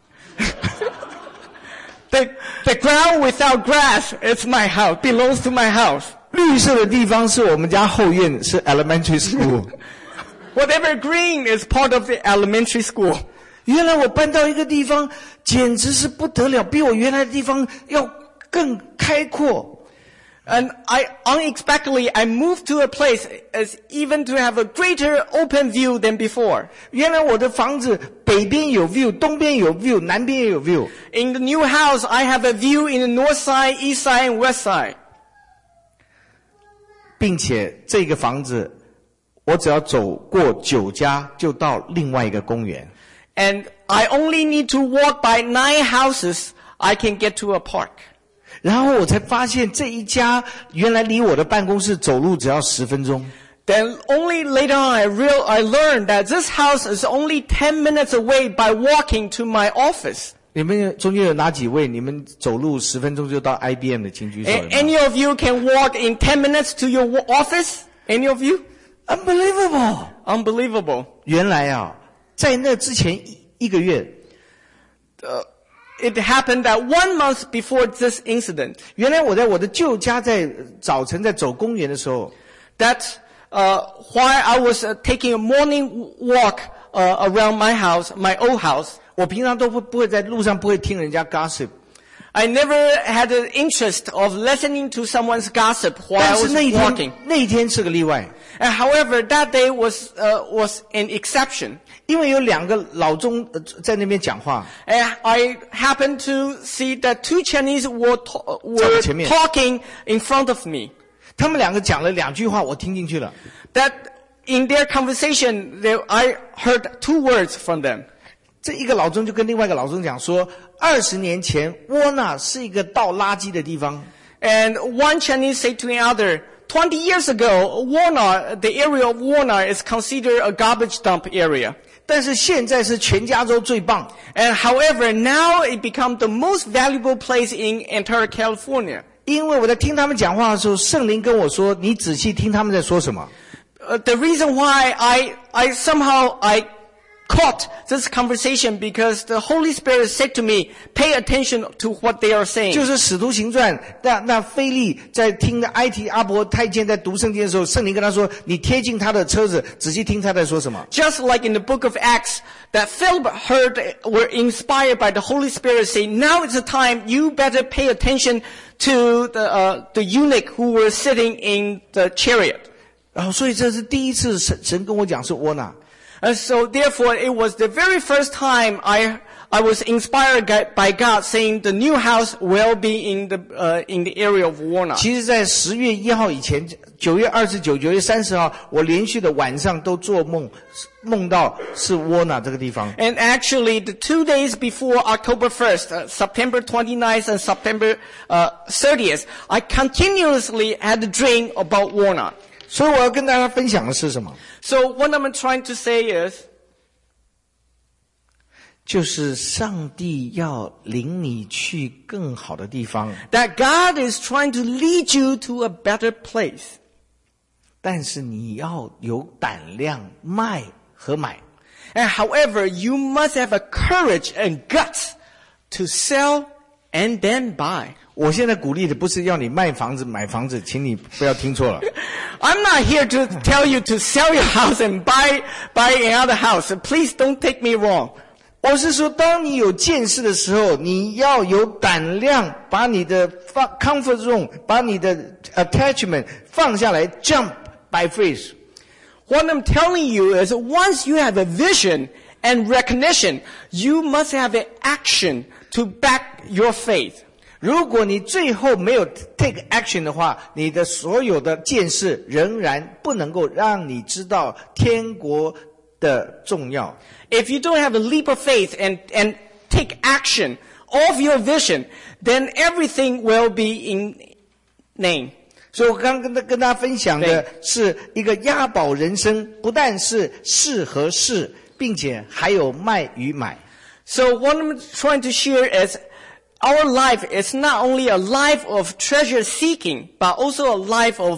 The, the ground without grass is my house, belongs to my house. 绿色的地方是我们家后院，是 elementary school。 Whatever green is part of the elementary school. 原来我搬到一个地方，简直是不得了，比我原来的地方要更开阔。 And I unexpectedly I moved to a place as even to have a greater open view than before. 原来我的房子北边有 view， 东边有 view， 南边也有 view。 In the new house, I have a view in the north side, east side, and west side. 并且这个房子，我只要走过九家，就到另外一个公园。 And I only need to walk by nine houses, I can get to a park. 然后我才发现这一家原来离我的办公室走路只要十分钟。 Then only later on I real I learned that this house is only ten minutes away by walking to my office. 你们中间有哪几位？你们走路十分钟就到 I B M 的，请举手。 A- any of you can walk in ten minutes to your wo- office? Any of you? Unbelievable！ Unbelievable. 原来啊，在那之前一一个月， It happened that one month before this incident, 原来我在我的旧家在早晨在走公园的时候， that uh, while I was uh, taking a morning walk uh, around my house, my old house, 我平常都不不会在路上不会听人家 gossip， I never had an interest of listening to someone's gossip while I 但是 was 那一 walking. 天那一天是个例外， And however, that day was uh, was an exception. 因为有两个老中呃在那边讲话， And I happened to see that two Chinese were, to- 在我 were 前面。 talking in front of me. 他们两个讲了两句话，我听进去了。 That in their conversation, they, I heard two words from them. 这一个老中就跟另外一个老中讲说，二十年前沃纳是一个倒垃圾的地方， And one Chinese said to another, twenty years ago, Warner, the area of Warner is considered a garbage dump area. 但是现在是全加州最棒。 And however, now it become the most valuable place in entire California. 因为我在听他们讲话的时候，圣灵跟我说：“你仔细听他们在说什么。” uh, the reason why I, I somehow, I caught this conversation because the Holy Spirit said to me, pay attention to what they are saying. 就是使徒行传，那那腓利在听埃提阿伯太监在读圣经的时候，圣灵跟他说：“你贴近他的车子，仔细听他在说什么。” Just like in the book of Acts, that Philip heard, were inspired by the Holy Spirit saying, now is the time, you better pay attention to the, uh, the eunuch who were sitting in the chariot. 然后，所以这是第一次神神跟我讲是窝囊。 And so therefore it was the very first time I, I was inspired by God saying the new house will be in the, uh, in the area of Warnock. 其实在十月一号以前，九月二十九、九月三十号，我连续的晚上都做梦，梦到是窝囊这个地方。 And actually the two days before October first, uh, September twenty-ninth and September, uh, thirtieth, I continuously had a dream about Warnock. 所以我要跟大家分享的是什么？ So what I'm trying to say is, 就是上帝要领你去更好的地方， that God is trying to lead you to a better place. 但是你要有胆量卖和买。 And however, you must have a courage and guts to sell and then buy. 我现在鼓励的不是要你卖房子买房子，请你不要听错了。 I'm not here to tell you to sell your house and buy, buy another house. Please don't take me wrong. 我是说，当你有见识的时候，你要有胆量，把你的 comfort zone， 把你的 attachment 放下来 ，jump by faith. What I'm telling you is, once you have a vision and recognition, you must have an action to back your faith. 如果你最后没有 take action 的话，你的所有的见识仍然不能够让你知道天国的重要。 If you don't have a leap of faith and, and take action of your vision, then everything will be in name. 所以我刚刚跟跟大家分享的是一个押宝人生，不但是是和是，并且还有卖与买。 So what I'm trying to share is, our life is not only a life of treasure seeking, but also a life of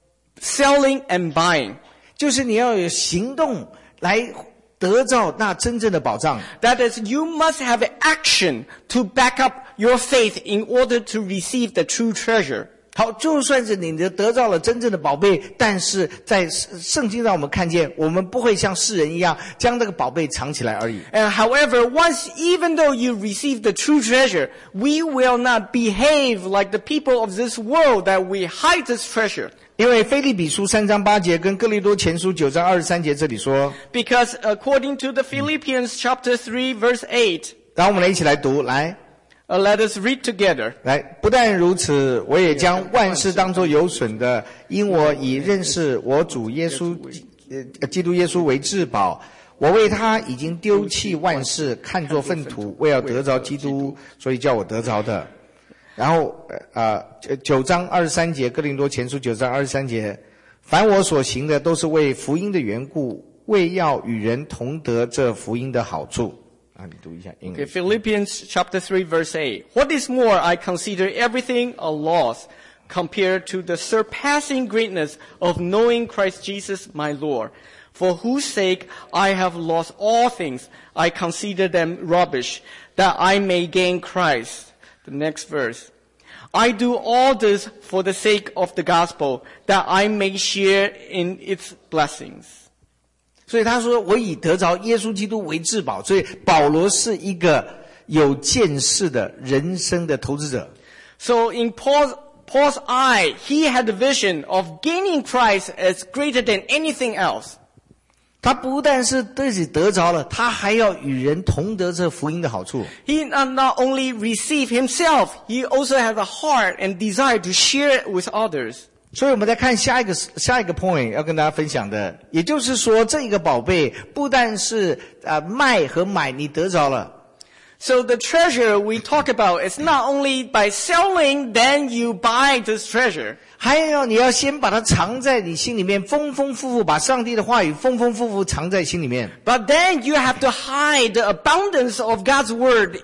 selling and buying. 就是你要有行动来得到那真正的保障。 That is, you must have action to back up your faith in order to receive the true treasure. 好，就算是你得到了真正的宝贝，但是在圣经让我们看见，我们不会像世人一样将这个宝贝藏起来而已。 And however, once, even though you receive the true treasure, we will not behave like the people of this world that we hide this treasure. 因为腓立比书三章八节跟哥林多前书九章二十三节这里说 Because according to the Philippians chapter three verse eight, 让我们来一起来读，来 uh, let us read together. 来，不但如此，我也将万事当作有损的，因我以认识我主耶稣呃基督耶稣为至宝。我为他已经丢弃万事，看作粪土，为要得着基督，所以叫我得着的。然后呃九章二十三节，哥林多前书九章二十三节，凡我所行的都是为福音的缘故，为要与人同得这福音的好处。啊，你读一下英文。 Okay, Philippians chapter three verse eight. What is more, I consider everything a loss compared to the surpassing greatness of knowing Christ Jesus my Lord, for whose sake I have lost all things. I consider them rubbish, that I may gain Christ. The next verse. I do all this for the sake of the gospel, that I may share in its blessings. 所以他说，我以得着耶稣基督为至宝。所以保罗是一个有见识的人生的投资者。 So in Paul's, Paul's eye, he had the vision of gaining Christ as greater than anything else. 他不但是自己得着了，他还要与人同得这福音的好处。 He not only received himself, he also had a heart and desire to share it with others. 所以我们再看下一个下一个 point 要跟大家分享的，也就是说，这一个宝贝不但是呃卖和买你得着了。 So the treasure we talk about is not only by selling, then you buy this treasure. 还要你要先把它藏在你心里面，丰丰富富把上帝的话语丰丰富富藏在心里面。 But then you have to hide the abundance of God's word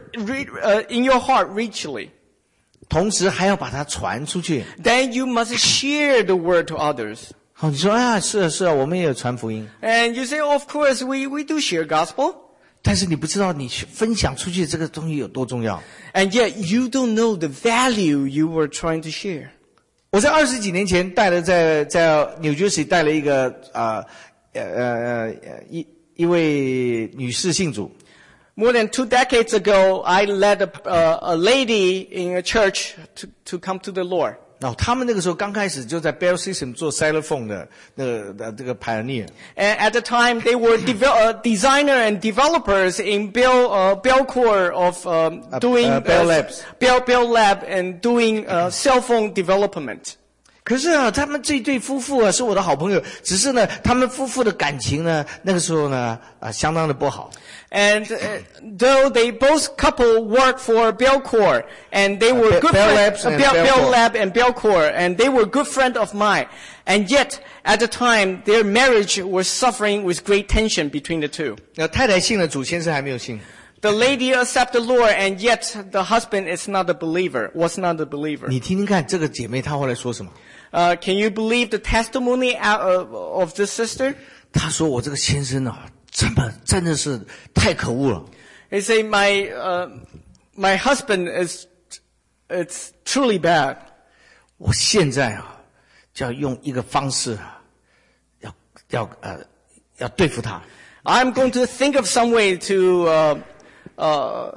in your heart richly. 同时还要把它传出去。 Then you must share the word to others. 好，你说啊，是啊是啊，我们也有传福音。 And you say, of course, we, we do share gospel. 但是你不知道你分享出去这个东西有多重要。 And yet you don't know the value you were trying to share. 我在二十几年前带了在在 New Jersey 带了一个啊呃呃呃一一位女士信主。 More than two decades ago, I led a, uh, a lady in a church to, to come to the Lord. 然后他们那个时候刚开始就在 Bell System 做 Xylophone 的那个的这个 pioneer。 And at the time, they were devel- uh, designer and developers in Bell, uh, Bell Core of um, Uh, doing uh, Bell Labs. Bell, Bell Lab and doing uh, cell phone development. 可是啊，他们这对夫妇啊是我的好朋友，只是呢，他们夫妇的感情呢，那个时候呢啊相当的不好。 And uh, though they both couple worked for Bell Core, and they were Uh, good Bell friend- Labs uh, and Bell, Bell Bell Core. Lab and Bell Core, and they were good friend of mine. And yet, at the time, their marriage was suffering with great tension between the two. 那太太信了主，先生还没有信。 The lady accepted the Lord, and yet the husband is not a believer, was not a believer. 你听听看，这个姐妹她后来说什么？ Uh, can you believe the testimony out of, of this sister? 她说我这个先生啊，真的真的是太可恶了。 They say my uh, my husband is it's truly bad. 我现在啊，就要用一个方式啊，要要呃要对付他。 I'm going to think of some way to uh, uh,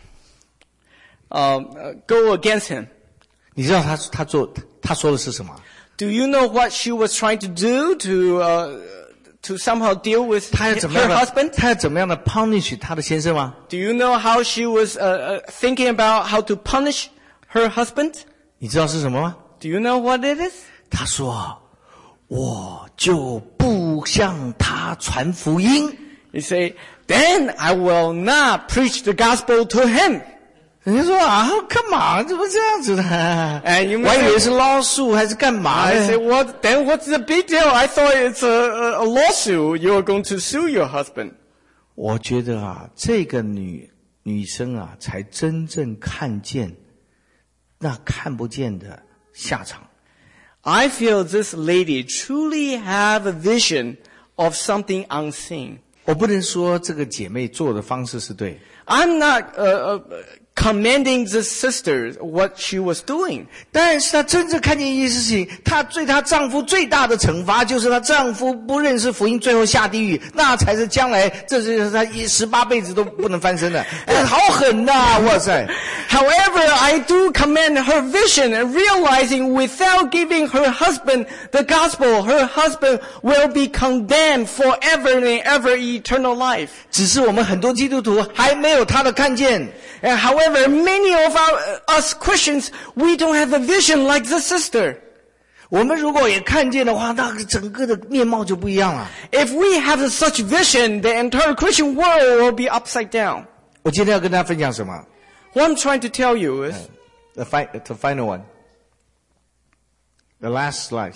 um, uh, go against him. 你知道他他做他说的是什么？ Do you know what she was trying to do to uh, to somehow deal with 他要 her 怎么样的 husband? 他要怎么样的 punish 他的先生吗？ Do you know how she was uh, uh, thinking about how to punish her husband? 你知道是什么吗？ Do you know what it is? 他说我就不向他传福音。 You say, then I will not preach the gospel to him. 人家说啊，干嘛？怎么这样子的？ And you 我还以 may 为 say, 是捞数还是干嘛 I 呢 say, what? Then what's the big deal? I thought it's a, a, a lawsuit. You're going to sue your husband. 我觉得啊，这个女女生啊，才真正看见那看不见的下场。 I feel this lady truly have a vision of something unseen. 我不能说这个姐妹做的方式是对， I'm not uh, uh, commending this sister what she was doing. 但是她真正看见一件事情，她对她丈夫最大的惩罚就是她丈夫不认识福音，最后下地狱，那才是将来，这是她一十八辈子都不能翻身的，这好狠呐、哇塞！ However, I do commend her vision and realizing without giving her husband the gospel, her husband will be condemned forever and ever eternal life. 只是我们很多基督徒还没有她的看见。 And however, many of our, us Christians, we don't have a vision like the sister. 我们如果也看见的话，那个整个的面貌就不一样了。 If we have such vision, the entire Christian world will be upside down. 我今天要跟大家分享什么 What I'm trying to tell you is, ？The fi- the final one, the last slide.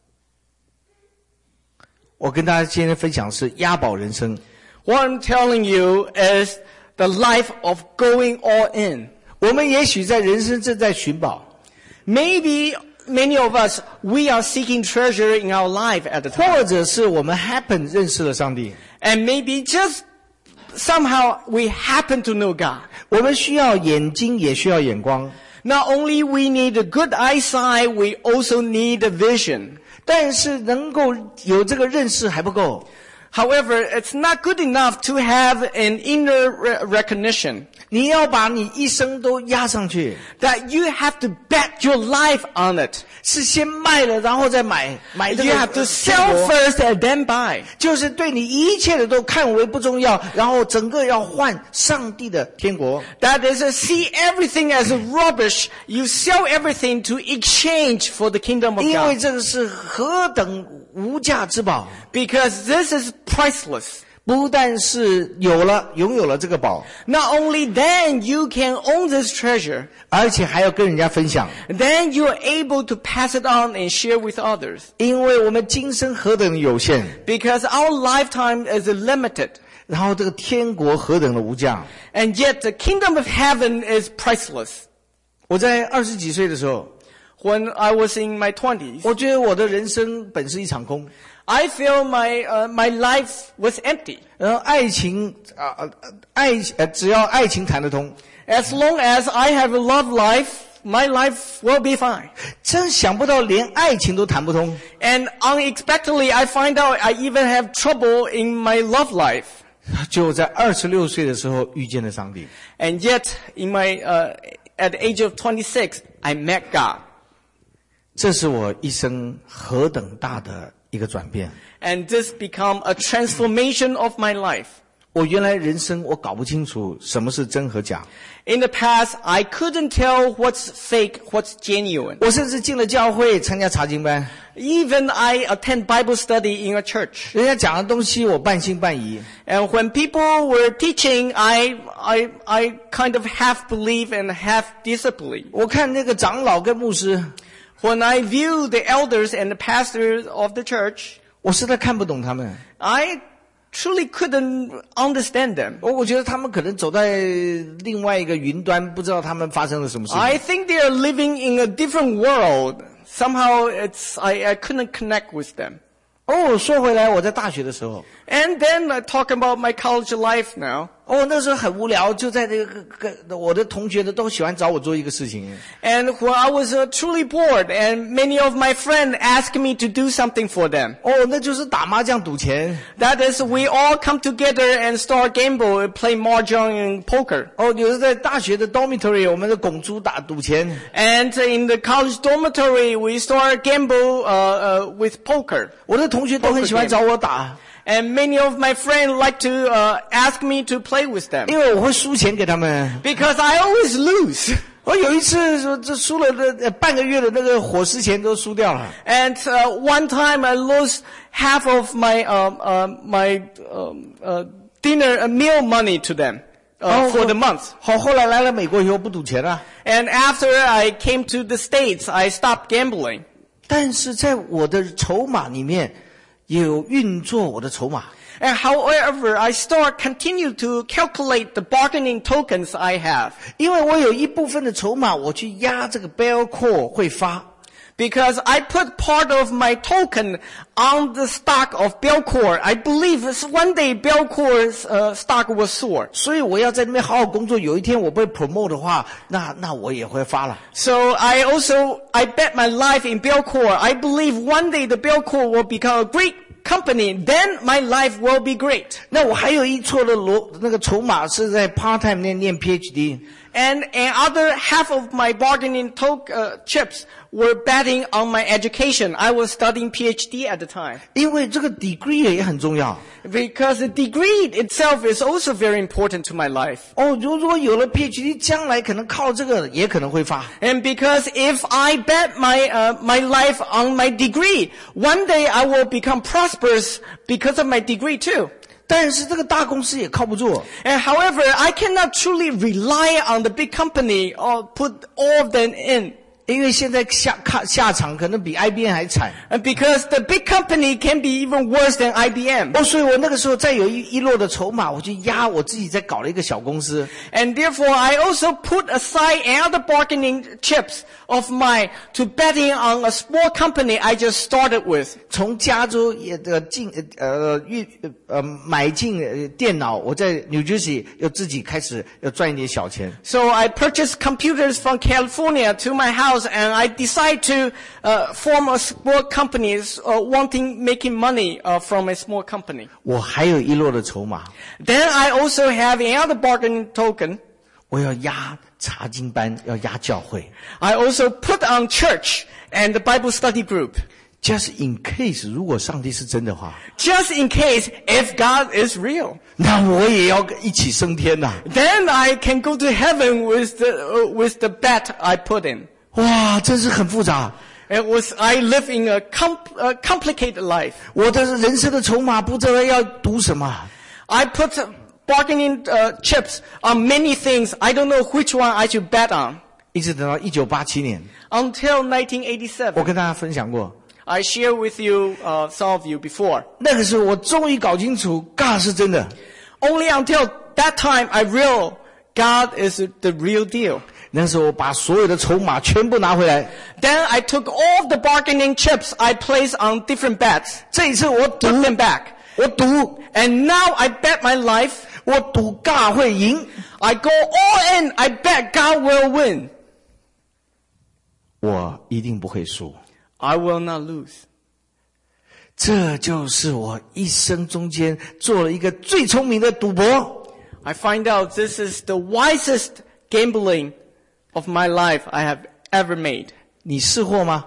我跟大家今天分享的是押宝人生。 what I'm telling you is the life of going all in. 我们也许在人生正在寻宝， Maybe many of us, we are seeking treasure in our life at the time. 或者是我们 happen 认识了上帝。 And maybe just somehow we happen to know God. 我们需要眼睛，也需要眼光。 Not only we need a good eyesight, we also need a vision. 但是能够有这个认识还不够。 However, it's not good enough to have an inner re- recognition. 你要把你一生都压上去， That you have to bet your life on it. 是先卖了，然后再买，买这 You 个 have to 呃 sell 天国 first and then buy. 就是对你一切的都看为不重要，然后整个要换上帝的天国。 That is, uh, see everything as rubbish. You sell everything to exchange for the kingdom of 因为 God. 这个是何等无价之宝， Because this is priceless. 不但是有了拥有了这个宝， Not only then you can own this treasure, 而且还要跟人家分享， then you are able to pass it on and share with others. 因为我们今生何等的有限， Because our lifetime is limited. 然后这个天国何等的无价。 And yet the kingdom of heaven is priceless. 我在二十几岁的时候， when I was in my twenties. 我觉得我的人生本是一场空。 I feel my uh, my life was empty. 然后爱情啊、呃，爱呃，只要爱情谈得通， As long as I have a love life, my life will be fine. 真想不到连爱情都谈不通。 And unexpectedly, I find out I even have trouble in my love life. 就在二十六岁的时候遇见了上帝。 And yet, in my uh, at the age of twenty-six, I met God. 这是我一生何等大的一个转变。 And this become a transformation of my life. 我原来人生我搞不清楚什么是真和假。 In the past, I couldn't tell what's fake, what's genuine. 我甚至进了教会参加查经班， Even I attend Bible study in a church. 人家讲的东西我半信半疑。 And when people were teaching, I, I, I kind of half believe and half disbelieve. 我看那个长老跟牧师， When I view the elders and the pastors of the church, 我实在看不懂他们。 I truly couldn't understand them. 我我觉得他们可能走在另外一个云端，不知道他们发生了什么事情。 I think they are living in a different world. Somehow it's, I, I couldn't connect with them. 哦，说回来，我在大学的时候， And then I talk about my college life now. 哦，那时候很无聊，就在这个个我的同学呢都喜欢找我做一个事情。 And when I was uh, truly bored, and many of my friends asked me to do something for them. 哦，那就是打麻将赌钱。 That is, we all come together and start gamble, play mahjong and poker. 哦，有的在大学的 dormitory， 我们的拱猪打赌钱。 And in the college dormitory, we start gamble uh, uh, with poker. 我的同学都很喜欢找我打， And many of my friends like to uh, ask me to play with them. 因为我会输钱给他们。 Because I always lose. 我有一次说这输了的呃半个月的那个伙食钱都输掉了。 And uh, one time I lost half of my uh, uh, my um, uh, dinner uh, meal money to them uh, for the month. 好，后来来了美国以后不赌钱了。 And after I came to the States, I stopped gambling. 但是在我的筹码里面有运作我的筹码。 And however, I start continue to calculate the bargaining tokens I have. 因为我有一部分的筹码我去压这个 Belcore 会发。 Because I put part of my token on the stock of Belcore. I believe one day Belcore's uh, stock will soar. 所以我要在那边好好工作，有一天我被 promote 的话，那那我也会发了。 So I also, I bet my life in Belcore. I believe one day the Belcore will become a great company, then my life will be great. 那我还有一撮的罗那个筹码是在 part time 念念 PhD。 And another half of my bargaining to- uh, chips were betting on my education. I was studying PhD at the time. 因为这个 degree 也很重要。 Because the degree itself is also very important to my life. 哦，如如果有了 PhD， 将来可能靠这个也可能会发。 And because if I bet my uh, my life on my degree, one day I will become prosperous because of my degree too. 但是这个大公司也靠不住。 And however, I cannot truly rely on the big company or put all of them in. 因为现在下下下场可能比 I B M 还惨。 And because the big company can be even worse than I B M. 哦，所以我那个时候再有一一落的筹码，我就压我自己再搞了一个小公司。 And therefore, I also put aside other bargaining chips of mine to betting on a small company I just started with. 从加州也的进呃运呃买进呃电脑，我在 New Jersey 又自己开始要赚一点小钱。 So I purchased computers from California to my house, and I decided to uh, form a small company, uh, wanting making money uh, from a small company. 我还有一落的筹码， Then I also have another bargaining token. 我要压查经班，要压教会。 I also put on church and the Bible study group. Just in case， 如果上帝是真的话， Just in case if God is real. 那我也要一起升天呐、啊！ Then I can go to heaven with the, uh, with the bet I put in. 哇，真是很复杂。 It was, I live in a, com- a complicated life. 我的人生的筹码不知道要赌什么。 I put bargaining uh, chips on many things. I don't know which one I should bet on. 一直等到一九八七年， Until 我 nineteen eighty-seven. 跟大家分享过， I shared with you, uh, some of you before. 那个时候我终于搞清楚 God 是真的。 Only until that time I realized God is the real deal. 那时候我把所有的筹码全部拿回来。 Then I took all the bargaining chips I placed on different bets. 这一次我赌 Took them back. 我赌 And now I bet my life. 我赌God会赢， I go all in. I bet God will win. 我一定不会输。 I will not lose. 这就是我一生中间做了一个最聪明的赌博。 I find out this is the wisest gambling of my life I have ever made. 你识货吗？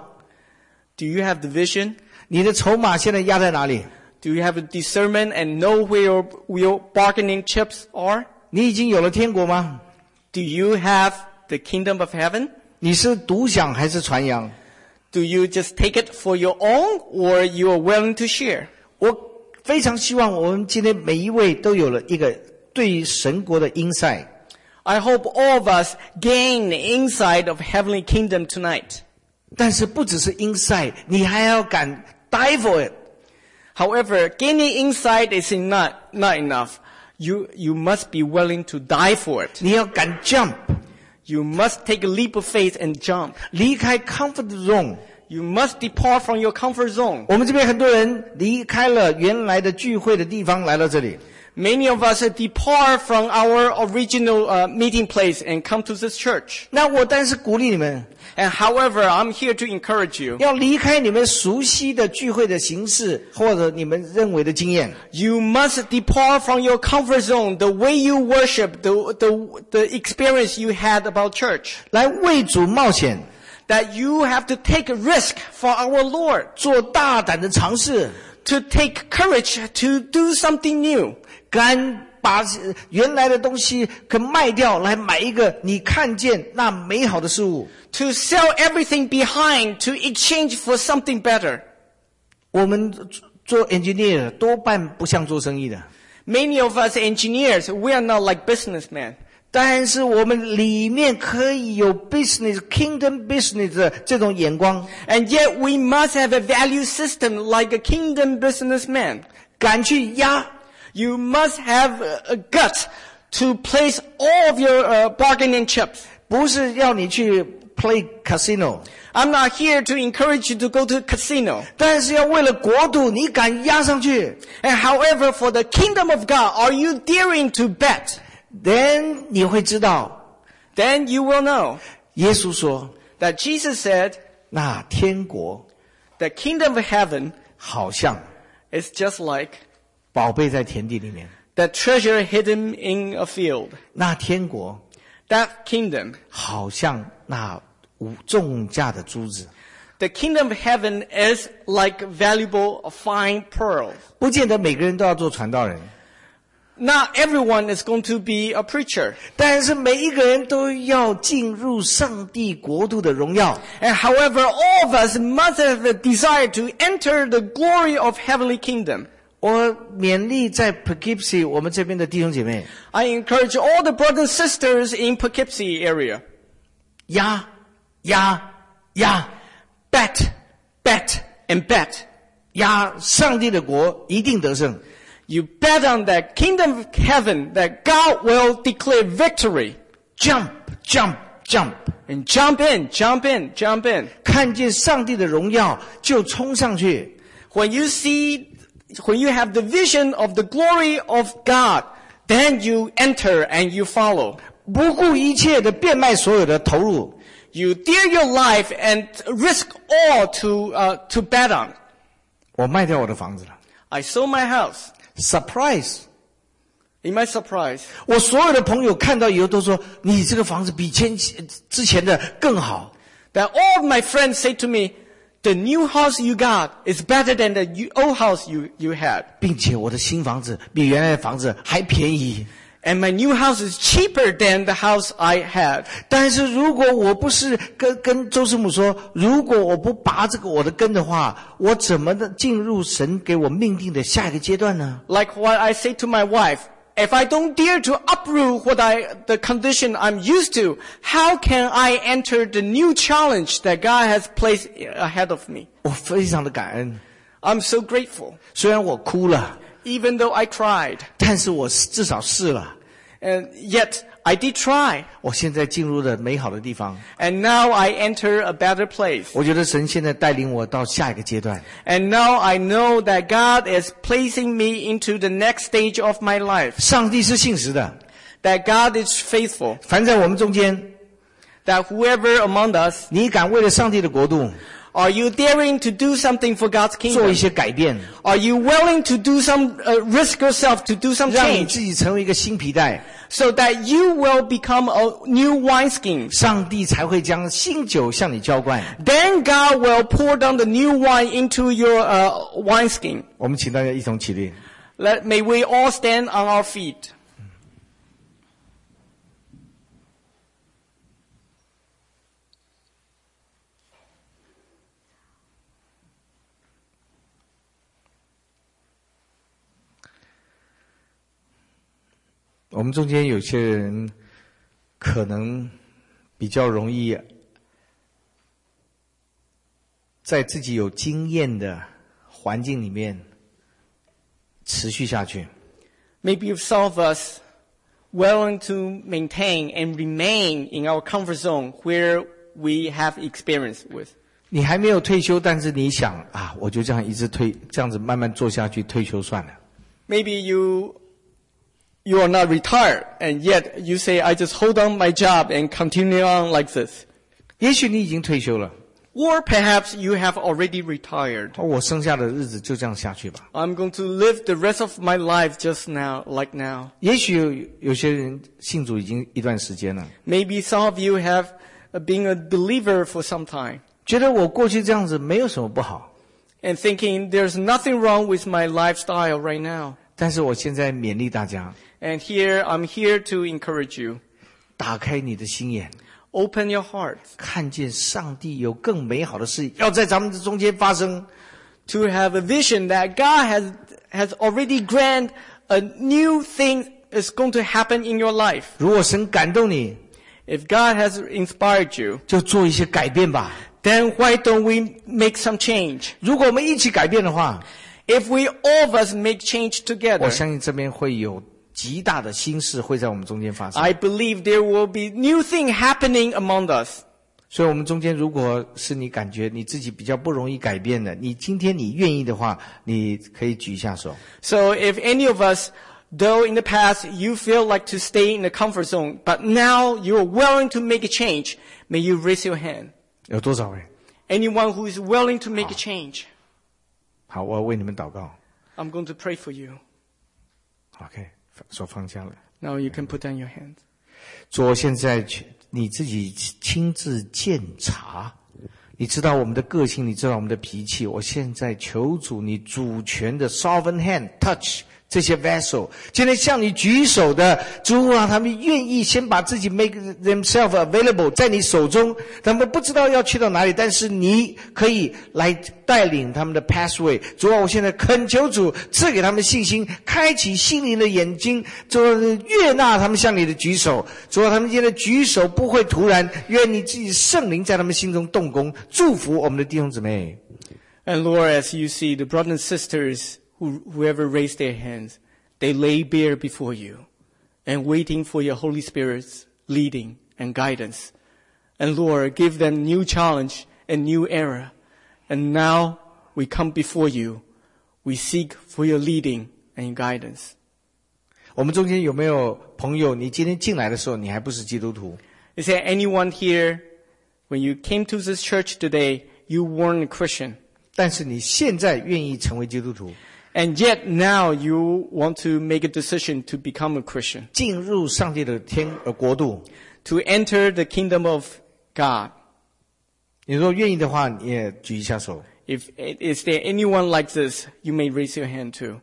Do you have the vision? 你的筹码现在压在哪里？ Do you have a discernment and know where your, where your bargaining chips are? 你已经有了天国吗？ Do you have the kingdom of heaven? 你是独享还是传扬？ Do you just take it for your own or you are willing to share? 我非常希望我们今天每一位都有了一个对于神国的 insight。 I hope all of us gain the insight of heavenly kingdom tonight. 但是不只是 insight， 你还要敢 die for it。 However, gaining insight is not, not enough. You, you must be willing to die for it. 你要敢 jump， You must take a leap of faith and jump. 离开 comfort zone。 You must depart from your comfort zone. 我们这边很多人离开了原来的聚会的地方来到这里。 Many of us depart from our original uh, meeting place and come to this church. 那我但是鼓励你们， And however, I'm here to encourage you. 要离开你们熟悉的聚会的形式，或者你们认为的经验。 You must depart from your comfort zone, the way you worship, the, the, the experience you had about church. 来为主冒险， That you have to take a risk for our Lord. 做大胆的尝试， To take courage to do something new. 敢把原来的东西可卖掉，来买一个你看见那美好的事物。 To sell everything behind to exchange for something better. 我们做 engineer 多半不像做生意的， Many of us engineers, we are not like businessmen. 但是我们里面可以有 business kingdom business 的这种眼光， And yet we must have a value system like a kingdom businessman. 敢去压。 You must have a, a gut to place all of your uh, bargaining chips. 不是要你去 play casino， I'm not here to encourage you to go to a casino. 但是要为了国度，你敢压上去。 And however, for the kingdom of God, are you daring to bet? Then 你会知道， Then you will know 耶稣说， that Jesus said, 那天国 the kingdom of heaven 好像 is just like 宝贝在田地里面， the treasure hidden in a field. 那天国 That kingdom, 好像那无重价的珠子。 the kingdom of heaven is like valuable fine pearls. 不见得每个人都要做传道人， Not everyone is going to be a preacher. 但是每一个人都要进入上帝国度的荣耀。 And however, all of us must have a desire to enter the glory of heavenly kingdom. 我勉励在 Poughkeepsie 我们这边的弟兄姐妹， I encourage all the brothers and sisters in Poughkeepsie area. 压压压 Bet, bet, and bet. 压上帝的国一定得胜。 You bet on the kingdom of heaven that God will declare victory. Jump, jump, jump. And jump in, jump in, jump in. 看见上帝的荣耀就冲上去。 When you see, when you have the vision of the glory of God, then you enter and you follow. 不顾一切的变卖所有的投入。 You dare your life and risk all to, uh, to bet on. 我卖掉我的房子了。 I sold my house. Surprise！ In my surprise, 我所有的朋友看到以后都说：“你这个房子比前之前的更好。” that all of my friends say to me, the new house you got is better than the old house you, you had. 并且我的新房子比原来的房子还便宜。 And my new house is cheaper than the house I had. 但是如果我不是跟跟周师母说，如果我不拔这个我的根的话，我怎么的进入神给我命定的下一个阶段呢？ Like what I say to my wife, if I don't dare to uproot what I, the condition I'm used to, how can I enter the new challenge that God has placed ahead of me? 我非常的感恩， I'm so grateful. 虽然我哭了， Even though I cried, 但是我至少试了。 And yet, I did try. 我现在进入了美好的地方。 And now I enter a better place. 我觉得神现在带领我到下一个阶段。 And now I know that God is placing me into the next stage of my life. 上帝是信实的， That God is faithful. 凡在我们中间， That whoever among us, 你敢为了上帝的国度 are you daring to do something for God's 做一 kingdom? 些改变， Are you willing to do some, uh, risk yourself to do some 让你 change 自己成为一个新皮带， so that you will become a new wineskin? 上帝才会将新酒向你浇灌。 Then God will pour down the new wine into your uh, wineskin. 我们请大家一同起立。 Let, may we all stand on our feet. 我们中间有些人可能比较容易在自己有经验的环境里面持续下去。 Maybe some of us willing to maintain and remain in our comfort zone where we have experience with. 你还没有退休，但是你想啊，我就这样一直退，这样子慢慢做下去，退休算了。 Maybe you you are not retired, and yet you say, I just hold on my job and continue on like this. 也许你已经退休了， Or perhaps you have already retired. 我剩下的日子就这样下去吧。 I'm going to live the rest of my life just now, like now. 也许有有些人信主已经一段时间了， Maybe some of you have uh, been a believer for some time, 觉得我过去这样子没有什么不好， and thinking there's nothing wrong with my lifestyle right now. 但是我现在勉励大家， And here, I'm here to encourage you. 打开你的心眼， Open your heart 看见上帝有更美好的事要在咱们的中间发生。 to have a vision that God has, has already granted a new thing is going to happen in your life. 如果神感动你， If God has inspired you, 就做一些改变吧。 then why don't we make some change? 如果我们一起改变的话， If we all of us make change 我 together, 相信这边会有极大的新事会在我们中间发生。 I believe there will be new thing happening among us. 所以我们中间如果是你感觉你自己比较不容易改变的，你今天你愿意的话，你可以举一下手。 So if any of us, though in the past you feel like to stay in the comfort zone, but now you're willing to make a change, may you raise your hand. 有多少位？ Anyone who is willing to make a change, 好，我要为你们祷告。 I'm going to pray for you. OK， 手放下了。 Now you can put down your hands. 主，我现在去你自己亲自鉴察，你知道我们的个性，你知道我们的脾气。我现在求主，你主权的 sovereign hand touch 这些 vessel， 今天向你举手的主啊，他们愿意先把自己 make themselves available 在你手中，他们不知道要去到哪里，但是你可以来带领他们的 pathway。主啊，我现在恳求主赐给他们信心，开启心灵的眼睛，主啊，悦纳他们向你的举手。主啊，他们今天的举手不会突然，愿你自己圣灵在他们心中动工，祝福我们的弟兄姊妹。 And Lord, as you see the brothers and sisters, who, whoever raised their hands, they lay bare before you and waiting for your Holy Spirit's leading and guidance. And Lord, give them new challenge and new era. And now we come before you. We seek for your leading and guidance. 我们中间有没有朋友，你今天进来的时候你还不是基督徒？ Is there anyone here, when you came to this church today, you weren't a Christian? 但是你现在愿意成为基督徒， And yet now you want to make a decision to become a Christian, 进入上帝的天呃国度。 to enter the kingdom of God. 你如果愿意的话，你也举一下手。 If is there anyone like this, you may raise your hand too.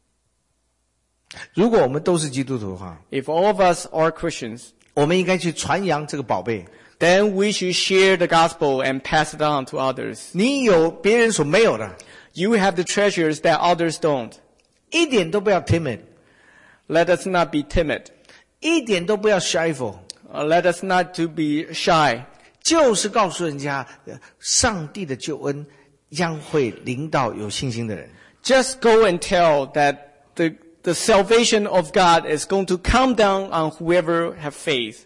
如果我们都是基督徒的话， If all of us are Christians, 我们应该去传扬这个宝贝。 then we should share the gospel and pass it on to others. 你有别人所没有的， You have the treasures that others don't. 一点都不要 timid， Let us not be timid. 一点都不要 shyful， Uh, let us not to be shy. 就是告诉人家，呃上帝的救恩将会临到有信心的人。 Just go and tell that the the salvation of God is going to come down on whoever have faith.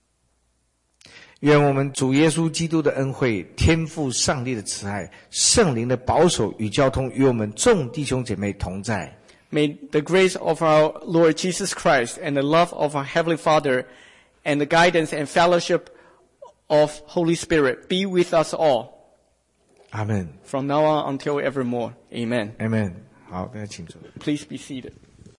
愿我们主耶稣基督的恩惠、天父上帝的慈爱、圣灵的保守与交通与我们众弟兄姐妹同在。 May the grace of our Lord Jesus Christ and the love of our Heavenly Father and the guidance and fellowship of Holy Spirit be with us all. Amen. From now on until evermore. Amen. Amen. 好，大家请坐。 Please be seated.